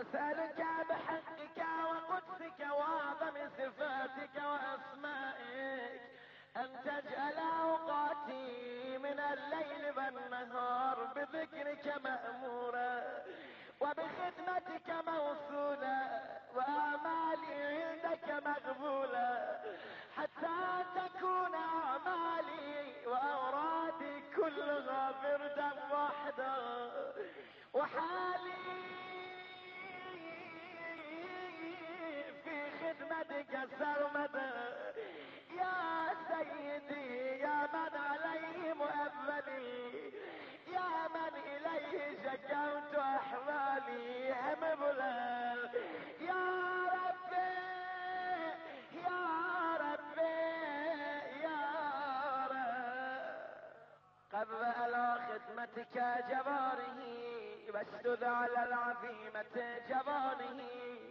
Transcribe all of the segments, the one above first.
أسألك بحقك وقدسك وأعظم صفاتك وأسمائك أن تجعل أوقاتي من الليل والنهار بذكرك مأمورا وبخدمتك موصولا وأعمالي عندك مقبولا حتى تكون أعمالي وأورادي كلها بردا واحدا وحالي في خدمتك سرمدا يا سيدي يا من عليه مؤملي يا من إليه شكوت أحوالي هم بلال يا ربي يا ربي يا رب قبل على خدمتك جباره واشدد على العظيمة جبانه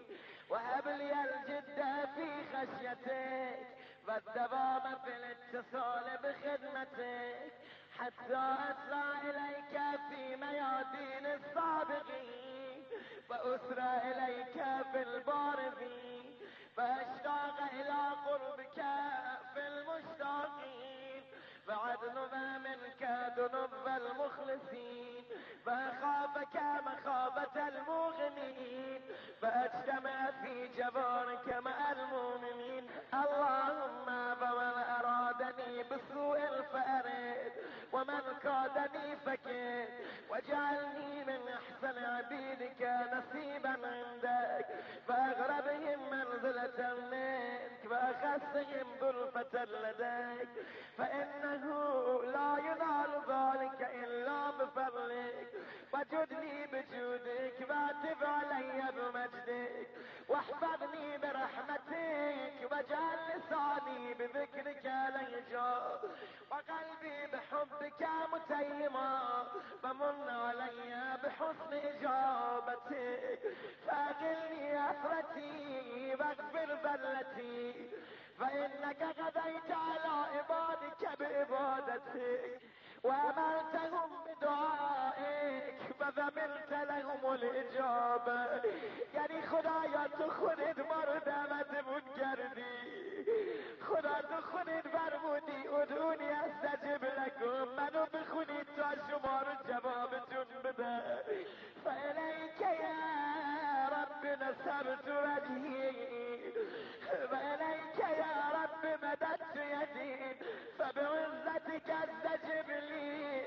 وهب لي الجد في خشيتك والدوام في الاتصال بخدمتك حتى أسرع إليك في ميادين السابقين وأسرع إليك في البارزين فأشتاق إلى قربك في المشتاقين فعدل ما منك ذنوب المخلصين فأخافك مخافة المغنين فأجتمع في جبارك مع المؤمنين اللهم فمن أرادني بسوء فأرد ومن كادني فكد واجعلني من أحسن عبيدك نصيبا عندك فأغربهم منزلة منك وأخسهم ظلفة لديك فإنه لا ينال ذلك إلا بفضلك وجدني بجودك واتب علي بمجدك واحفظني برحمتك واجعل لساني بذكرك ليجا وقلبي بحبك متيما فمن علي بحسن إجابتك فأقلني أثرتي واغفر ذلتي فإنك غديت على عبادك بإبادتك وأمرتهم بدعائك فذملت لهم الإجابة یعنی خدایا تو خودت ما رو دعوت بود کردی خدا تو خودت فرمودی ادعونی استجب لکم منو بخونید تا شما رو جوابتون بده فإلیک یا رب نصبت وجهی وإلیک یا رب مددت یدی فبعزتك استجب لي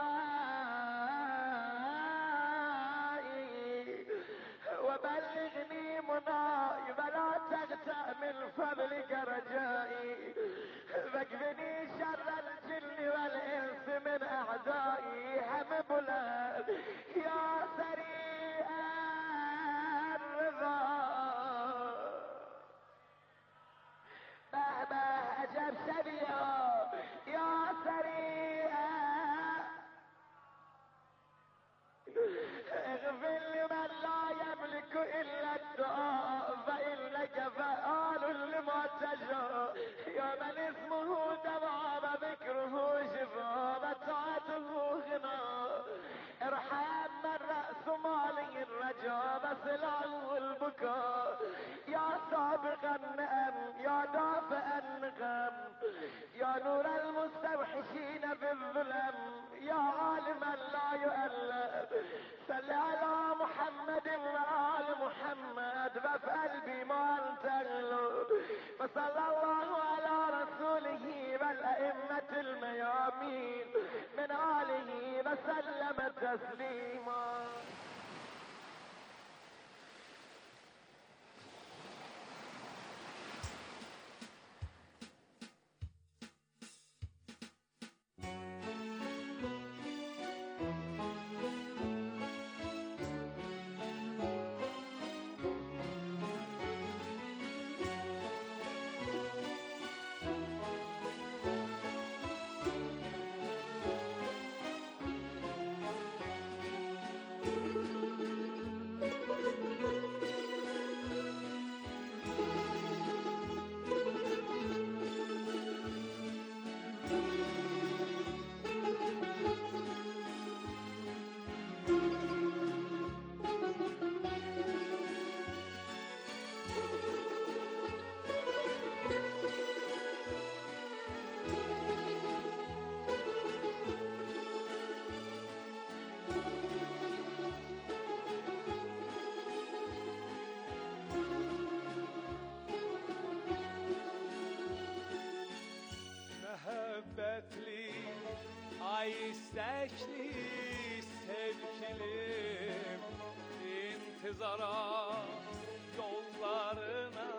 دعائي وبلغني مناي ولا تقطع من فضلك رجائي واكفني شر الجن والإنس من أعدائي هم بلاد يا سريع الرضا مهما أجب سبيا يا سريع اغفر لمن لا يملك إلا الدعاء فإنك فعال لما تشاء يا من اسمه دوام ذكره شفاء وطاعته غنى ارحم من رأس ماله الرجاء وسلعه البكاء يا سابق النعم يا دافع النقم يا نور المستوحشين في الظلم يا عالما لا يؤلم صل على محمد وآل محمد وافعل بما انت اهله وصلى الله على رسوله والأئمة الميامين من آله وسلم تسليما Ay istekli sevgilim, intizara yollarına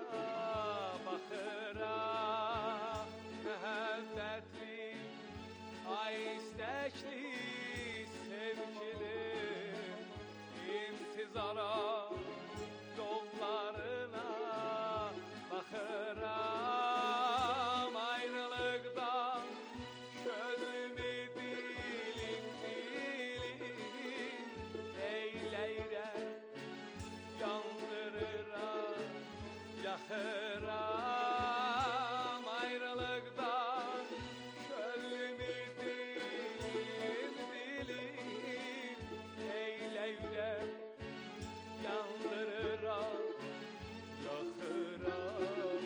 bakıram. Müebbetli, ay istekli sevgilim, intizara yollarına bakıram. Ayrılıktan gönlümü dilim dilim eyleyre, yandırıram, yakıram. Ayrılıktan gönlümü dilim dilim eyleyre, yandırıram, yakıram.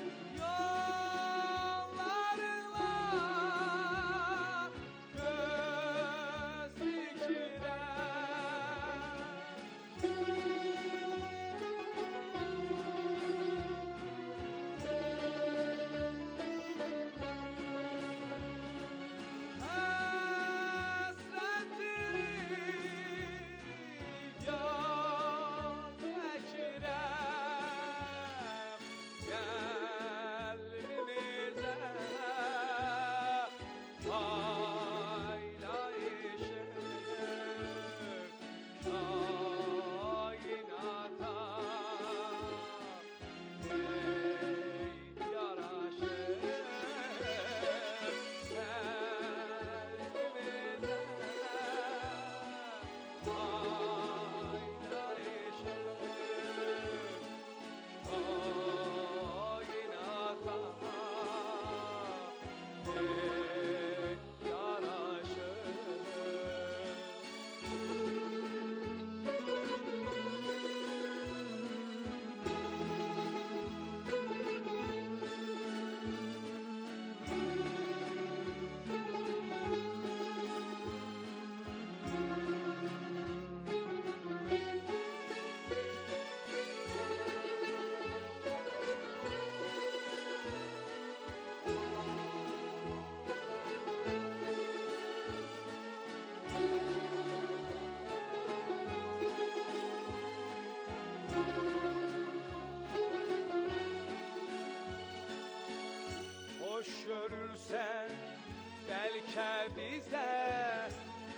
Hoş görürsen belki bize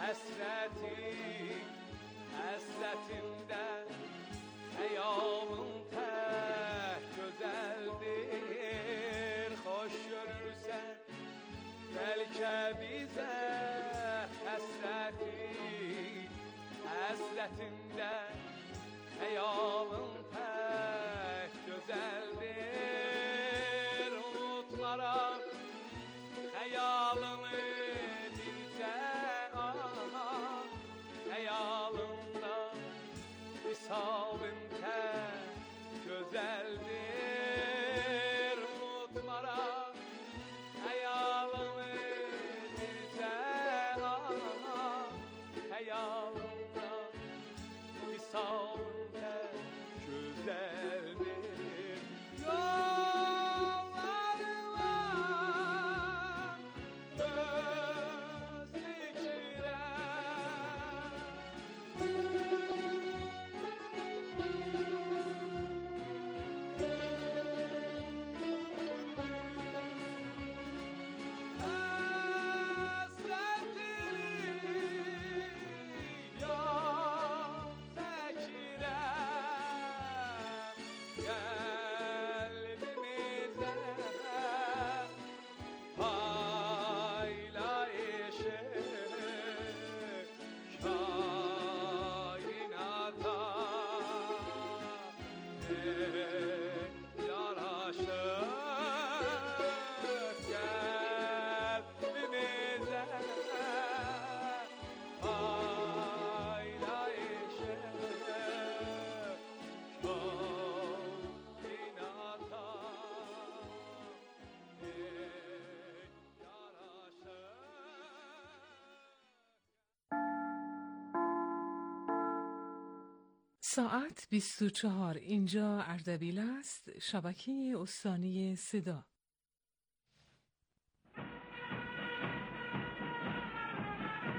hasretin, hasretinden hayalın pek güzeldir. Hoş görürsen belki bize hasretin, hasretinden hayalın pek güzeldir. Unutmaram hayalını bilse, hayalımda visabın pek güzeldir. Unutmaram hayalını bilse, hayalımda visabın pek güzeldir. ساعت 24. اینجا اردبیل است، شبکه استانی صدا.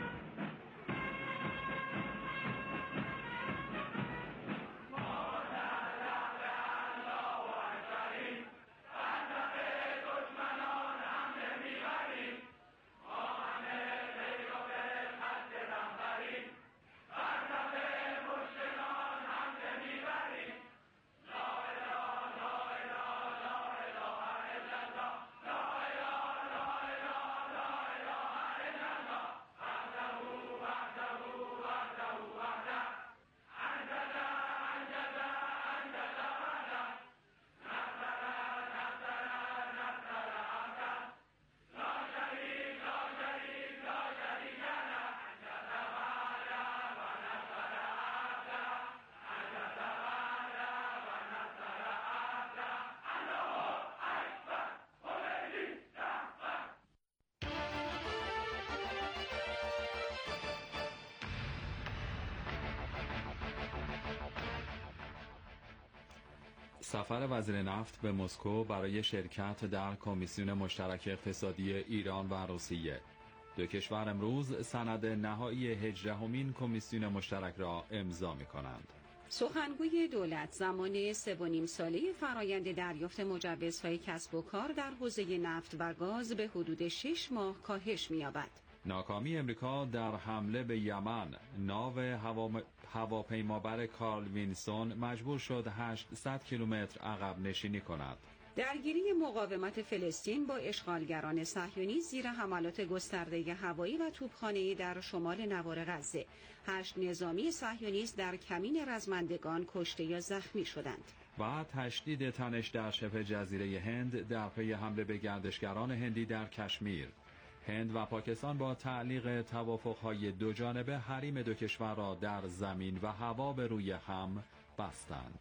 سفر وزیر نفت به مسکو برای شرکت در کمیسیون مشترک اقتصادی ایران و روسیه. دو کشور امروز سند نهایی 18مین کمیسیون مشترک را امضا می‌کنند. سخنگوی دولت زمان 3.5 ساله فرایند دریافت مجوزهای کسب و کار در حوزه نفت و گاز به حدود 6 ماه کاهش می‌یابد. ناکامی امریکا در حمله به یمن، ناو هواپیمابر کارل وینسون مجبور شد 800 کیلومتر عقب نشینی کند. درگیری مقاومت فلسطین با اشغالگران صهیونی زیر حملات گسترده هوایی و توپخانه‌ای در شمال نوار غزه. 8 نظامی صهیونیست در کمین رزمندگان کشته یا زخمی شدند. و تشدید تنش در شبه جزیره هند در پی حمله به گردشگران هندی در کشمیر. هند و پاکستان با تعلیق توافق‌های دوجانبه حریم دو کشور را در زمین و هوا به روی هم بستند.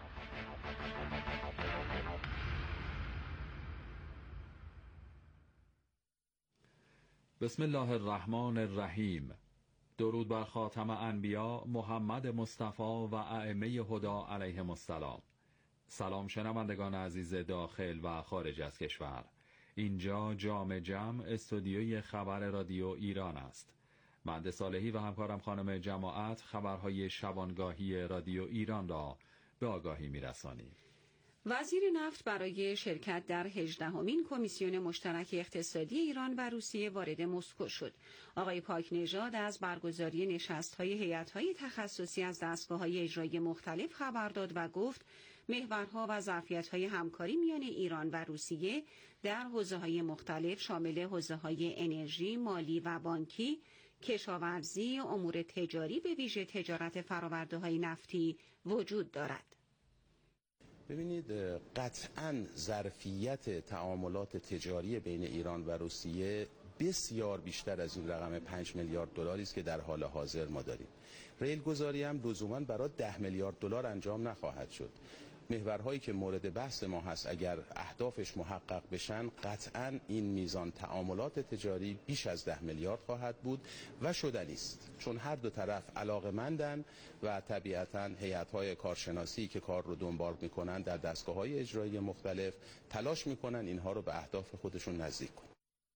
بسم الله الرحمن الرحیم. درود بر خاتم انبیا محمد مصطفی و ائمه هدی علیهم السلام. سلام شنوندگان عزیز داخل و خارج از کشور. اینجا جام جمع استودیوی خبر رادیو ایران است. مهد صالحی و همکارم خانم جماعت خبرهای شبانگاهی رادیو ایران را به آگاهی می‌رسانیم. وزیر نفت برای شرکت در 18مین کمیسیون مشترک اقتصادی ایران و روسیه وارد مسکو شد. آقای پاکنژاد از برگزاری نشست‌های هیئت‌های تخصصی از دستگاه‌های اجرایی مختلف خبر داد و گفت محورها و ظرفیت‌های همکاری میان ایران و روسیه در حوزه‌های مختلف شامل حوزه‌های انرژی، مالی و بانکی، کشاورزی، امور تجاری به ویژه تجارت فرآورده‌های نفتی وجود دارد. ببینید، قطعاً ظرفیت تعاملات تجاری بین ایران و روسیه بسیار بیشتر از این رقم 5 میلیارد دلاری است که در حال حاضر ما داریم. ریلگذاری هم لزوماً برای 10 میلیارد دلار انجام نخواهد شد. محورهایی که مورد بحث ما هست اگر اهدافش محقق بشن قطعاً این میزان تعاملات تجاری بیش از 10 میلیارد خواهد بود و شدنی است، چون هر دو طرف علاقه‌مندن و طبیعتاً هیئت‌های کارشناسی که کار رو دنبال می‌کنن در دستگاه‌های اجرایی مختلف تلاش می‌کنن اینها رو به اهداف خودشون نزدیک کنن.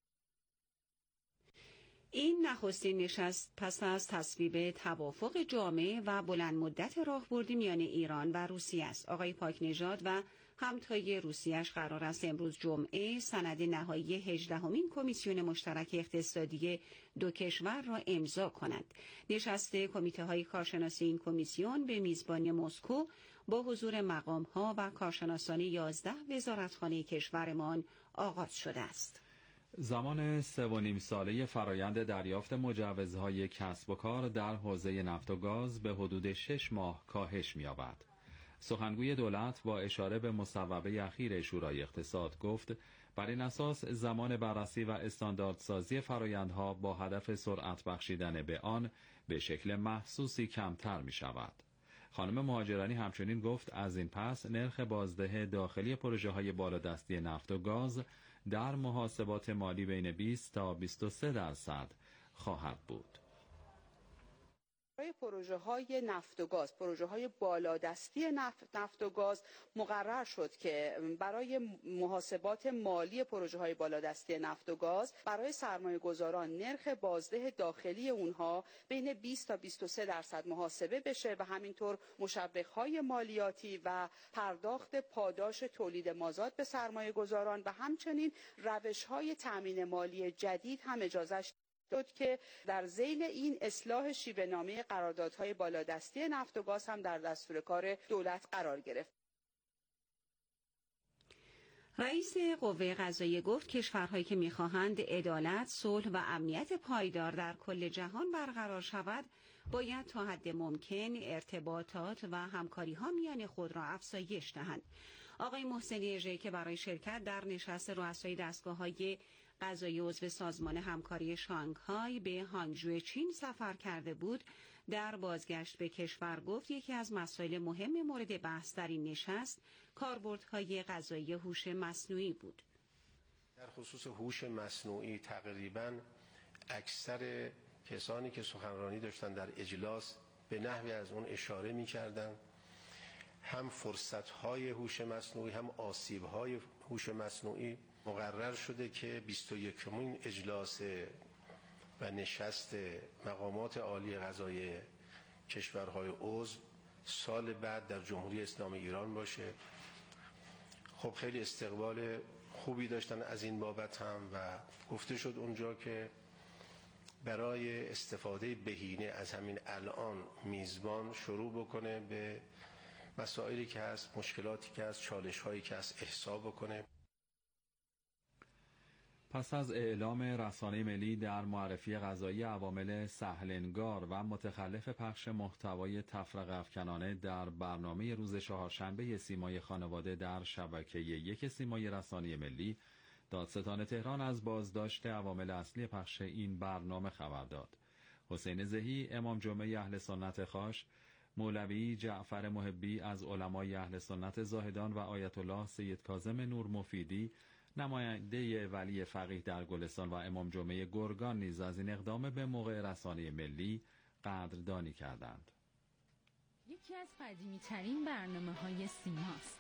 این نخستین نشست پس از تصویب توافق جامع و بلند مدت راهبردی میان ایران و روسیه است. آقای پاکنژاد و همتای روسیه‌اش قرار است امروز جمعه سند نهایی 18مین کمیسیون مشترک اقتصادی دو کشور را امضا کنند. نشست کمیته‌های کارشناسی این کمیسیون به میزبانی مسکو با حضور مقام‌ها و کارشناسان 11 وزارتخانه کشورمان آغاز شده است. زمان 3.5 ساله فرایند دریافت مجوزهای کسب و کار در حوزه نفت و گاز به حدود 6 ماه کاهش می‌یابد. سخنگوی دولت با اشاره به مصوبه اخیر شورای اقتصاد گفت بر این اساس زمان بررسی و استانداردسازی فرایندها با هدف سرعت بخشیدن به آن به شکل محسوسی کمتر می‌شود. خانم مهاجرانی همچنین گفت از این پس نرخ بازده داخلی پروژه‌های بالادستی نفت و گاز در محاسبات مالی بین 20 تا 23% خواهد بود. برای پروژه‌های نفت و گاز، پروژه‌های بالادستی نفت و گاز مقرر شد که برای محاسبات مالی پروژه‌های بالادستی نفت و گاز برای سرمایه‌گذاران نرخ بازده داخلی اونها بین 20 تا 23% محاسبه بشه و همینطور مشوق‌های مالیاتی و پرداخت پاداش تولید مازاد به سرمایه‌گذاران و همچنین روش‌های تأمین مالی جدید هم اجازه داد که در ذیل این اصلاح شیوه‌نامه قراردادهای بالادستی نفت و گاز هم در دستور کار دولت قرار گرفت. رئیس قوه قضاییه گفت کشورهایی که می‌خواهند عدالت، صلح و امنیت پایدار در کل جهان برقرار شود، باید تا حد ممکن ارتباطات و همکاری‌ها میان خود را افزایش دهند. آقای محسنی اژه‌ای که برای شرکت در نشست رؤسای دستگاه‌های قضایی عضو سازمان همکاری شانگهای به هانگژو چین سفر کرده بود، در بازگشت به کشور گفت یکی از مسائل مهم مورد بحث در این نشست کاربردهای قضایی هوش مصنوعی بود. در خصوص هوش مصنوعی تقریباً اکثر کسانی که سخنرانی داشتن در اجلاس به نحوی از اون اشاره می‌کردند. هم فرصت‌های هوش مصنوعی هم آسیب‌های هوش مصنوعی مقرر شده که 21مین اجلاس و نشست مقامات عالی قضایی کشورهای عضو سال بعد در جمهوری اسلامی ایران باشه. خب خیلی استقبال خوبی داشتن از این بابت هم و گفته شد اونجا که برای استفاده بهینه از همین الان میزبان شروع بکنه به مسائلی که هست، مشکلاتی که هست، چالش‌هایی که هست احسا بکنه. پس از اعلام رسانه ملی در معرفی قضایی عوامل سهل‌انگار و متخلف پخش محتوای تفرقه افکنانه در برنامه روز چهارشنبه سیمای خانواده در شبکه یک سیمای رسانه ملی، دادستان تهران از بازداشت عوامل اصلی پخش این برنامه خبر داد. حسین زهی، امام جمعه اهل سنت خاش، مولوی جعفر محبی از علمای اهل سنت زاهدان و آیت الله سید کاظم نور مفیدی، نماینده ولی فقیه در گلستان و امام جمعه گرگان نیز از این اقدام به موقع رسانه ملی قدردانی کردند. یکی از قدیمی ترین برنامه‌های سیماست.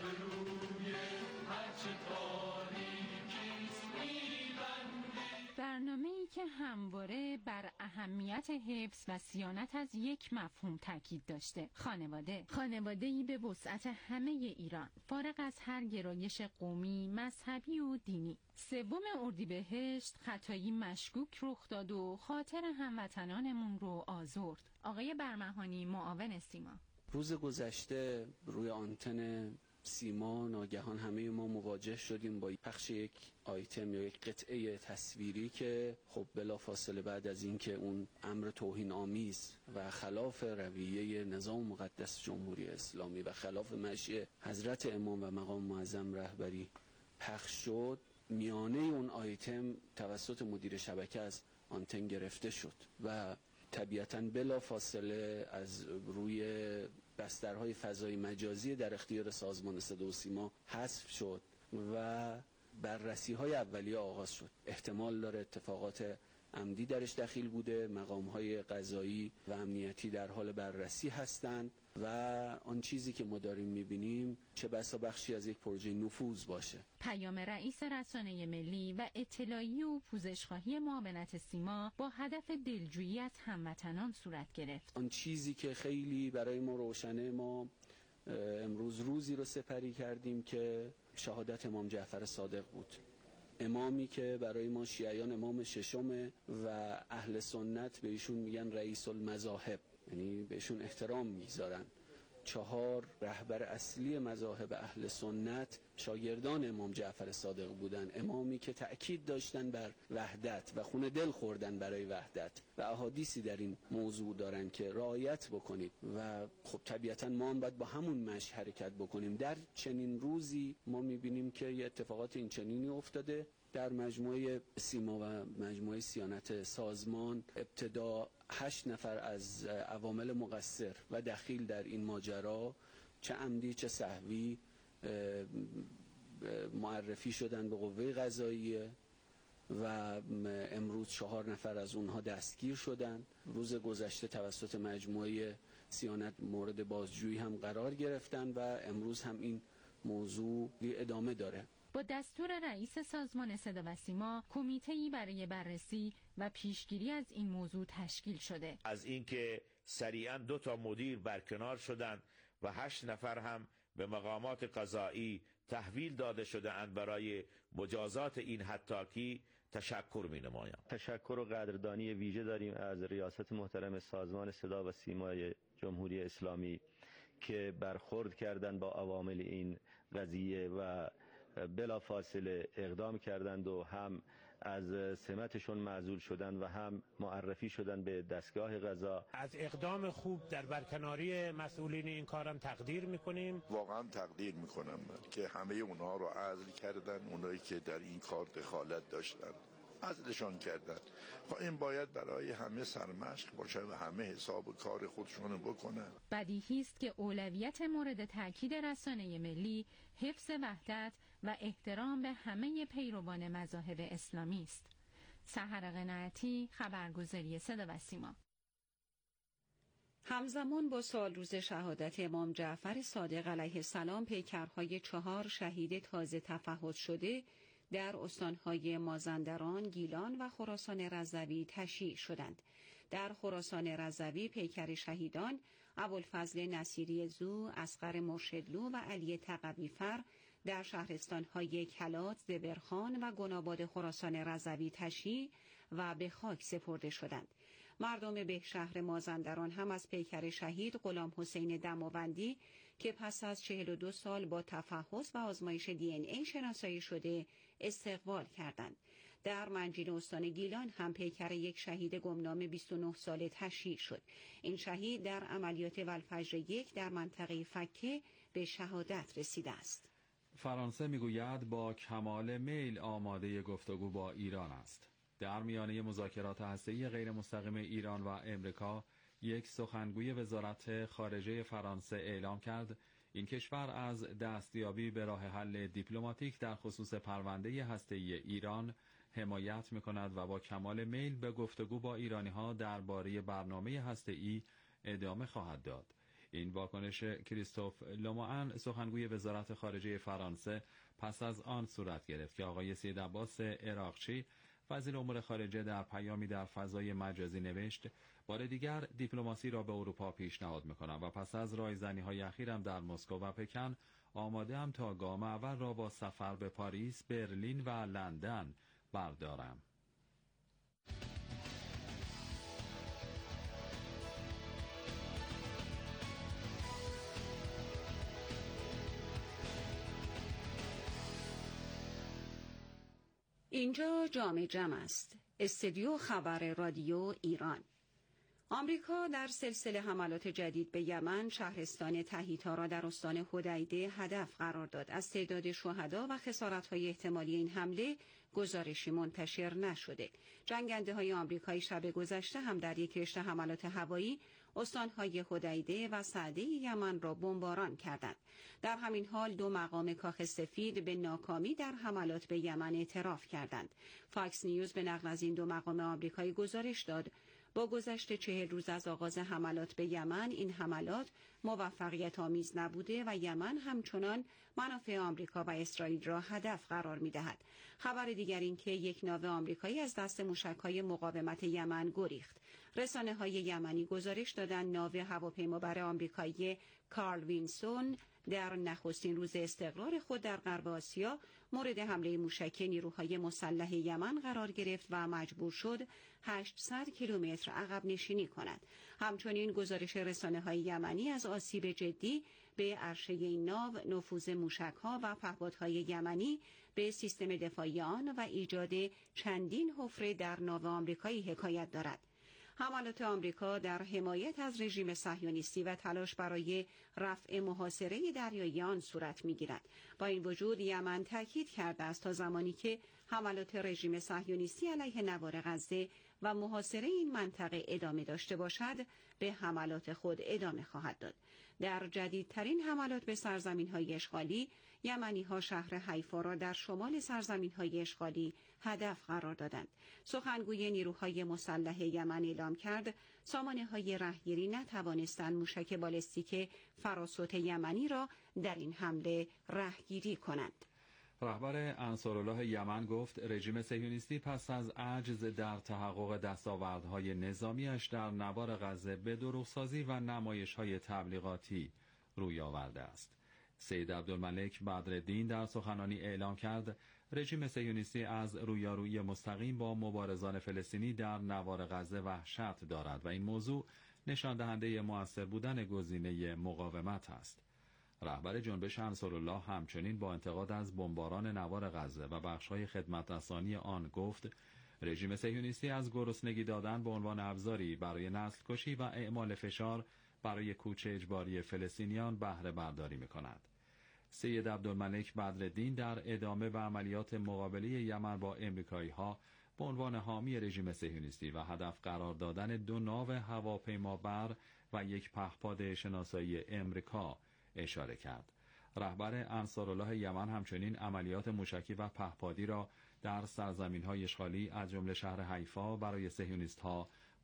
برنامه‌ای که همواره بر اهمیت حفظ و صیانت از یک مفهوم تاکید داشته: خانواده‌ای به وسعت همه ایران، فارغ از هر گرایش قومی، مذهبی و دینی. 3 اردیبهشت خطایی مشکوک رخ داد و خاطر هموطنانمون رو آزرد. آقای برمهانی، معاون سیما: روز گذشته روی آنتن سیما ناگهان همه ما مواجه شدیم با پخش یک آیتم یا یک قطعه تصویری که خب بلافاصله بعد از اینکه اون امر توهین آمیز و خلاف رویه نظام مقدس جمهوری اسلامی و خلاف مشیع حضرت امام و مقام معظم رهبری پخش شد، میانه اون آیتم توسط مدیر شبکه از آنتن گرفته شد و طبیعتاً بلافاصله از روی بسترهای فضای مجازی در اختیار سازمان صدا و سیما حذف شد و بررسی‌های اولیه آغاز شد. احتمال داره اتفاقات عمدی درش دخیل بوده. مقام‌های قضایی و امنیتی در حال بررسی هستند و آن چیزی که ما داریم می‌بینیم چه بسا بخشی از یک پروژه نفوذ باشه. پیام رئیس رسانه ملی و اطلاعی و پوزش‌خواهی معاونت سیما با هدف دلجویی از هموطنان صورت گرفت. آن چیزی که خیلی برای ما روشنه، ما امروز روزی رو سپری کردیم که شهادت امام جعفر صادق بود، امامی که برای ما شیعیان امام ششمه و اهل سنت به ایشون میگن رئیس المذاهب، یعنی بهشون احترام میذارن. 4 رهبر اصلی مذاهب اهل سنت شاگردان امام جعفر صادق بودن، امامی که تأکید داشتن بر وحدت و خون دل خوردن برای وحدت و احادیثی در این موضوع دارن که رعایت بکنید و خب طبیعتا ما هم باید با همون مشی حرکت بکنیم. در چنین روزی ما میبینیم که یه اتفاقات این چنینی افتاده در مجموعه سیما و مجموعه صیانت سازمان. ابتدا 8 نفر از عوامل مقصر و دخیل در این ماجرا، چه عمدی چه سهوی، معرفی شدن به قوه قضاییه و امروز 4 نفر از اونها دستگیر شدن. روز گذشته توسط مجموعه صیانت مورد بازجویی هم قرار گرفتن و امروز هم این موضوع ادامه داره. با دستور رئیس سازمان صدا و سیما، کمیته‌ای برای بررسی و پیشگیری از این موضوع تشکیل شده. از اینکه سریعاً 2 مدیر برکنار شدند و 8 نفر هم به مقامات قضایی تحویل داده شده اند برای مجازات این حطاکی تشکر می‌نمایم. تشکر و قدردانی ویژه داریم از ریاست محترم سازمان صدا و سیمای جمهوری اسلامی که برخورد کردند با عوامل این قضیه و بلافاصله اقدام کردند و هم از سمتشون معزول شدند و هم معرفی شدند به دستگاه قضا. از اقدام خوب در برکناری مسئولین این کارم تقدیر میکنیم. واقعا تقدیر میکنم که همه اونها رو عزل کردن، اونایی که در این کار دخالت داشتن عزلشان کردن و این باید برای همه سرمشق باشه و همه حساب کار خودشون بکنن. بدیهی است که اولویت مورد تاکید رسانه ملی حفظ وحدت و احترام به همه پیروان مذاهب اسلامی است. سحر قناعتی، خبرگزاری صدا و سیما. همزمان با سالروز شهادت امام جعفر صادق علیه السلام، پیکرهای 4 شهید تازه تفحص شده در استانهای مازندران، گیلان و خراسان رضوی تشییع شدند. در خراسان رضوی پیکر شهیدان ابوالفضل نصیری زو، اصغر مرشدلو و علی تقوی‌فر در شهرستانهای کلات، زبرخان و گناباد خراسان رضوی تشییع و به خاک سپرده شدند. مردم به شهر مازندران هم از پیکر شهید غلام حسین دماوندی که پس از 42 سال با تفحص و آزمایش DNA شناسایی شده استقبال کردند. در منجیل استان گیلان هم پیکر یک شهید گمنام 29 ساله تشییع شد. این شهید در عملیات والفجر 1 در منطقه فکه به شهادت رسیده است. فرانسه میگوید با کمال میل آماده گفتگو با ایران است. در میانه مذاکرات هسته‌ای غیر مستقیم ایران و امریکا، یک سخنگوی وزارت خارجه فرانسه اعلام کرد این کشور از دستیابی به راه حل دیپلماتیک در خصوص پرونده هسته‌ای ایران حمایت می‌کند و با کمال میل به گفتگو با ایرانی‌ها درباره برنامه هسته‌ای ادامه خواهد داد. این واکنش کریستوف لوموان، سخنگوی وزارت خارجه فرانسه، پس از آن صورت گرفت که آقای سید عباس عراقچی، وزیر امور خارجه، در پیامی در فضای مجازی نوشت بار دیگر دیپلماسی را به اروپا پیشنهاد می‌کنم و پس از رایزنی‌های اخیرم در مسکو و پکن آماده‌ام تا گام اول را با سفر به پاریس، برلین و لندن بردارم. اینجا جام جم است. استودیو خبر رادیو ایران. آمریکا در سلسله حملات جدید به یمن شهرستان تهیتا را در استان حدیده هدف قرار داد. از تعداد شهدا و خسارت‌های احتمالی این حمله گزارشی منتشر نشده. جنگنده‌های آمریکایی شب گذشته هم در یک رشته حملات هوایی استان‌های حدیده و سعده یمن را بمباران کردند. در همین حال 2 مقام کاخ سفید به ناکامی در حملات به یمن اعتراف کردند. فاکس نیوز به نقل از این 2 مقام آمریکایی گزارش داد با گذشت 40 روز از آغاز حملات به یمن، این حملات موفقیت آمیز نبوده و یمن همچنان منافع آمریکا و اسرائیل را هدف قرار می‌دهد. خبر دیگر این که یک ناو آمریکایی از دست موشک‌های مقاومت یمن گریخت. رسانه‌های یمنی گزارش دادند ناو هواپیمابر آمریکایی کارل وینسون در نخستین روز استقرار خود در غرب آسیا مورد حمله موشکی نیروهای مسلح یمن قرار گرفت و مجبور شد 800 کیلومتر عقب نشینی کند. همچنین گزارش رسانه‌های یمنی از آسیب جدی به عرشه این ناو، نفوذ موشک‌ها و پهپادهای یمنی به سیستم دفاعی آن و ایجاد چندین حفره در ناو آمریکایی حکایت دارد. حملات آمریکا در حمایت از رژیم صهیونیستی و تلاش برای رفع محاصره دریایی آن صورت می‌گیرد. با این وجود یمن تاکید کرده است تا زمانی که حملات رژیم صهیونیستی علیه نوار غزه و محاصره این منطقه ادامه داشته باشد، به حملات خود ادامه خواهد داد. در جدیدترین حملات به سرزمین‌های اشغالی، یمنی‌ها شهر حیفا را در شمال سرزمین‌های اشغالی هدف قرار دادند. سخنگوی نیروهای مسلح یمن اعلام کرد سامانه‌های رهگیری نتوانستند موشک بالستیک فراسوت یمنی را در این حمله رهگیری کنند. رهبر انصارالله یمن گفت رژیم صهیونیستی پس از عجز در تحقق دستاوردهای نظامیش در نوار غزه به دروغسازی و نمایش‌های تبلیغاتی روی آورده است. سید عبدالملک بدرالدین در سخنرانی اعلام کرد رژیم صهیونیستی از رویارویی مستقیم با مبارزان فلسطینی در نوار غزه وحشت دارد و این موضوع نشان دهنده مؤثر بودن گزینه مقاومت است. رهبر جنبش انصارالله همچنین با انتقاد از بمباران نوار غزه و بخش‌های خدمت رسانی آن گفت رژیم صهیونیستی از گرسنگی دادن به عنوان ابزاری برای نسل کشی و اعمال فشار برای کوچ اجباری فلسطینیان بهره برداری می‌کند. سید عبدالملک بدرالدین در ادامه به عملیات مقابله یمن با امریکایی‌ها به عنوان حامی رژیم صهیونیستی و هدف قرار دادن 2 ناو هواپیمابر و یک پهپاد شناسایی امریکا اشاره کرد. رهبر انصارالله یمن همچنین عملیات موشکی و پهپادی را در سرزمین‌های اشغالی از جمله شهر حیفا برای صهیونیست‌ها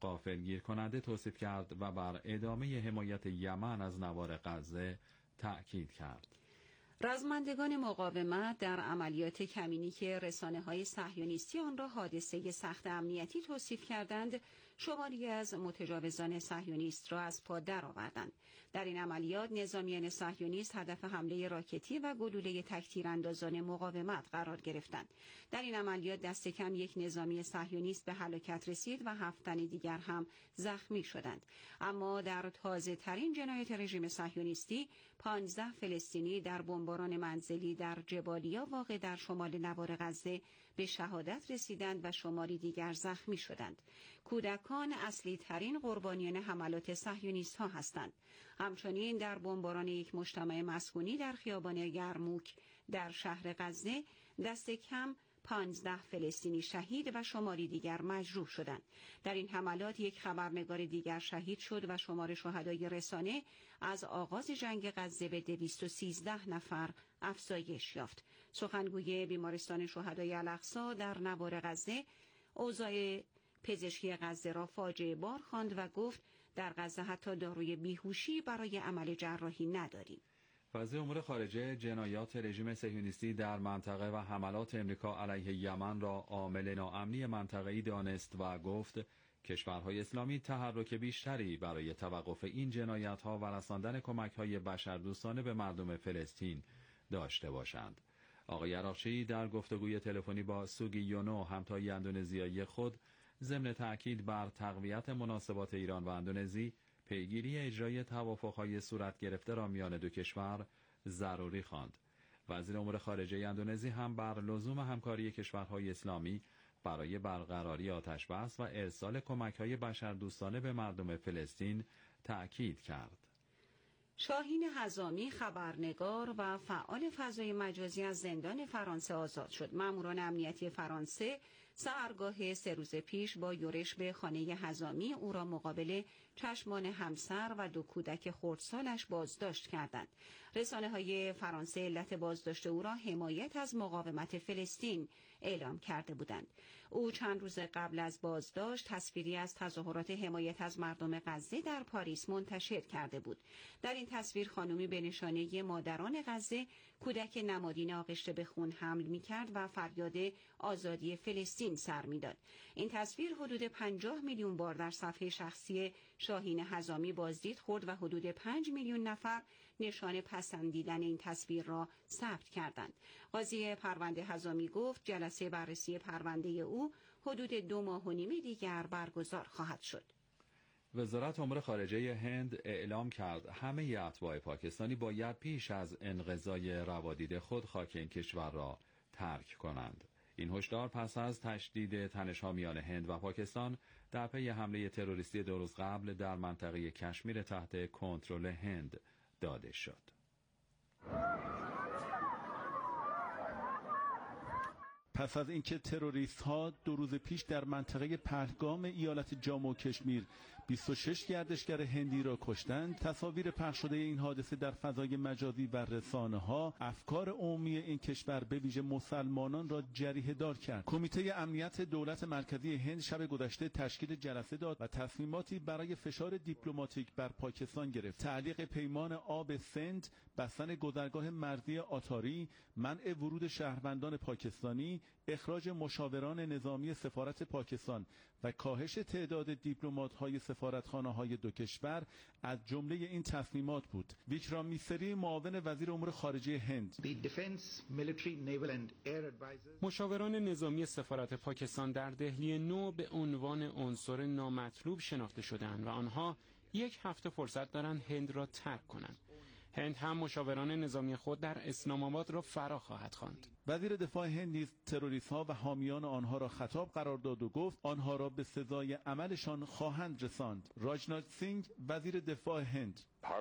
غافلگیر کننده توصیف کرد و بر ادامه حمایت یمن از نوار غزه تأکید کرد. رزمندگان مقاومت در عملیات کمینی که رسانه‌های صهیونیستی آن را حادثه سخت امنیتی توصیف کردند، شماری از متجاوزان صهیونیست را از پا درآوردند. در این عملیات نظامیان صهیونیست هدف حمله راکتی و گلوله تک‌تیراندازان مقاومت قرار گرفتند. در این عملیات دست کم یک نظامی صهیونیست به هلاکت رسید و 7 تن دیگر هم زخمی شدند. اما در تازه‌ترین جنایت رژیم صهیونیستی 15 فلسطینی در بمباران منزلی در جبالیا واقع در شمال نوار غزه به شهادت رسیدند و شماری دیگر زخمی شدند. کودکان اصلی ترین قربانیان حملات صهیونیست ها هستند. همچنین در بمباران یک مجتمع مسکونی در خیابان یرموک در شهر غزه دست کم 15 فلسطینی شهید و شماری دیگر مجروح شدند. در این حملات یک خبرنگار دیگر شهید شد و شمار شهدای رسانه از آغاز جنگ غزه به 213 نفر افزایش یافت. سخنگوی بیمارستان شهدای الاقصی در نوار غزه اوضاع پزشکی غزه را فاجعه بار خواند و گفت در غزه حتی داروی بیهوشی برای عمل جراحی نداریم. وزیر امور خارجه جنایات رژیم صهیونیستی در منطقه و حملات امریکا علیه یمن را عامل ناامنی منطقه‌ای دانست و گفت کشورهای اسلامی تحرک بیشتری برای توقف این جنایت‌ها و رساندن کمک‌های بشردوستانه به مردم فلسطین داشته باشند. آقای عراقچی در گفتگوی تلفنی با سوگی یونو همتای اندونزیایی خود ضمن تأکید بر تقویت مناسبات ایران و اندونزی پیگیری اجرای توافق‌های صورت گرفته را میان دو کشور ضروری خواند. وزیر امور خارجه اندونزی هم بر لزوم همکاری کشورهای اسلامی برای برقراری آتش‌بس و ارسال کمک‌های بشردوستانه به مردم فلسطین تأکید کرد. شاهین حزامی خبرنگار و فعال فضای مجازی از زندان فرانسه آزاد شد. ماموران امنیتی فرانسه سحرگاه 3 روز پیش با یورش به خانه حزامی او را مقابل چشمان همسر و 2 کودک خردسالش بازداشت کردند. رسانه‌های فرانسه علت بازداشت او را حمایت از مقاومت فلسطین اعلام کرده بودند. او چند روز قبل از بازداشت تصویری از تظاهرات حمایت از مردم غزه در پاریس منتشر کرده بود. در این تصویر خانمی به نشانه مادران غزه کودک نمادین آغشته به خون حمل می‌کرد و فریاد آزادی فلسطین سر می‌داد. این تصویر حدود 50 میلیون بار در صفحه شخصی شاهین حزامی بازدید خورد و حدود 5 میلیون نفر نشان پسندیدن این تصویر را ثبت کردند. قاضی پرونده حزامی گفت جلسه بررسی پرونده او حدود 2 ماه و نیم دیگر برگزار خواهد شد. وزارت امور خارجه هند اعلام کرد همه اتباع پاکستانی باید پیش از انقضای روادید خود خاک این کشور را ترک کنند. این هشدار پس از تشدید تنش‌ها میان هند و پاکستان در پی حمله تروریستی 2 روز قبل در منطقه کشمیر تحت کنترل هند داده شد. پس از اینکه تروریست‌ها 2 روز پیش در منطقه پهلگام ایالت جامو و کشمیر 26 گردشگر هندی را کشتند، تصاویر پخش شده این حادثه در فضای مجازی و رسانه‌ها افکار عمومی این کشور به ویژه مسلمانان را جریحه دار کرد. کمیته امنیت دولت مرکزی هند شب گذشته تشکیل جلسه داد و تصمیماتی برای فشار دیپلماتیک بر پاکستان گرفت. تعلیق پیمان آب سند، بستن گذرگاه مرزی آتاری، منع ورود شهروندان پاکستانی، اخراج مشاوران نظامی سفارت پاکستان و کاهش تعداد دیپلمات‌های سفارتخانه‌های 2 کشور از جمله این تصمیمات بود. ویکرام میسری معاون وزیر امور خارجه هند: مشاوران نظامی سفارت پاکستان در دهلی نو به عنوان عنصر نامطلوب شناخته شدند و آنها 1 هفته فرصت دارند هند را ترک کنند. هند هم مشاوران نظامی خود در اسلام آباد را فرا خواهد خواند. وزیر دفاع هند نیز تروریست‌ها و حامیان آنها را خطاب قرار داد و گفت آنها را به سزای عملشان خواهند رساند. راجنات سینگ وزیر دفاع هند: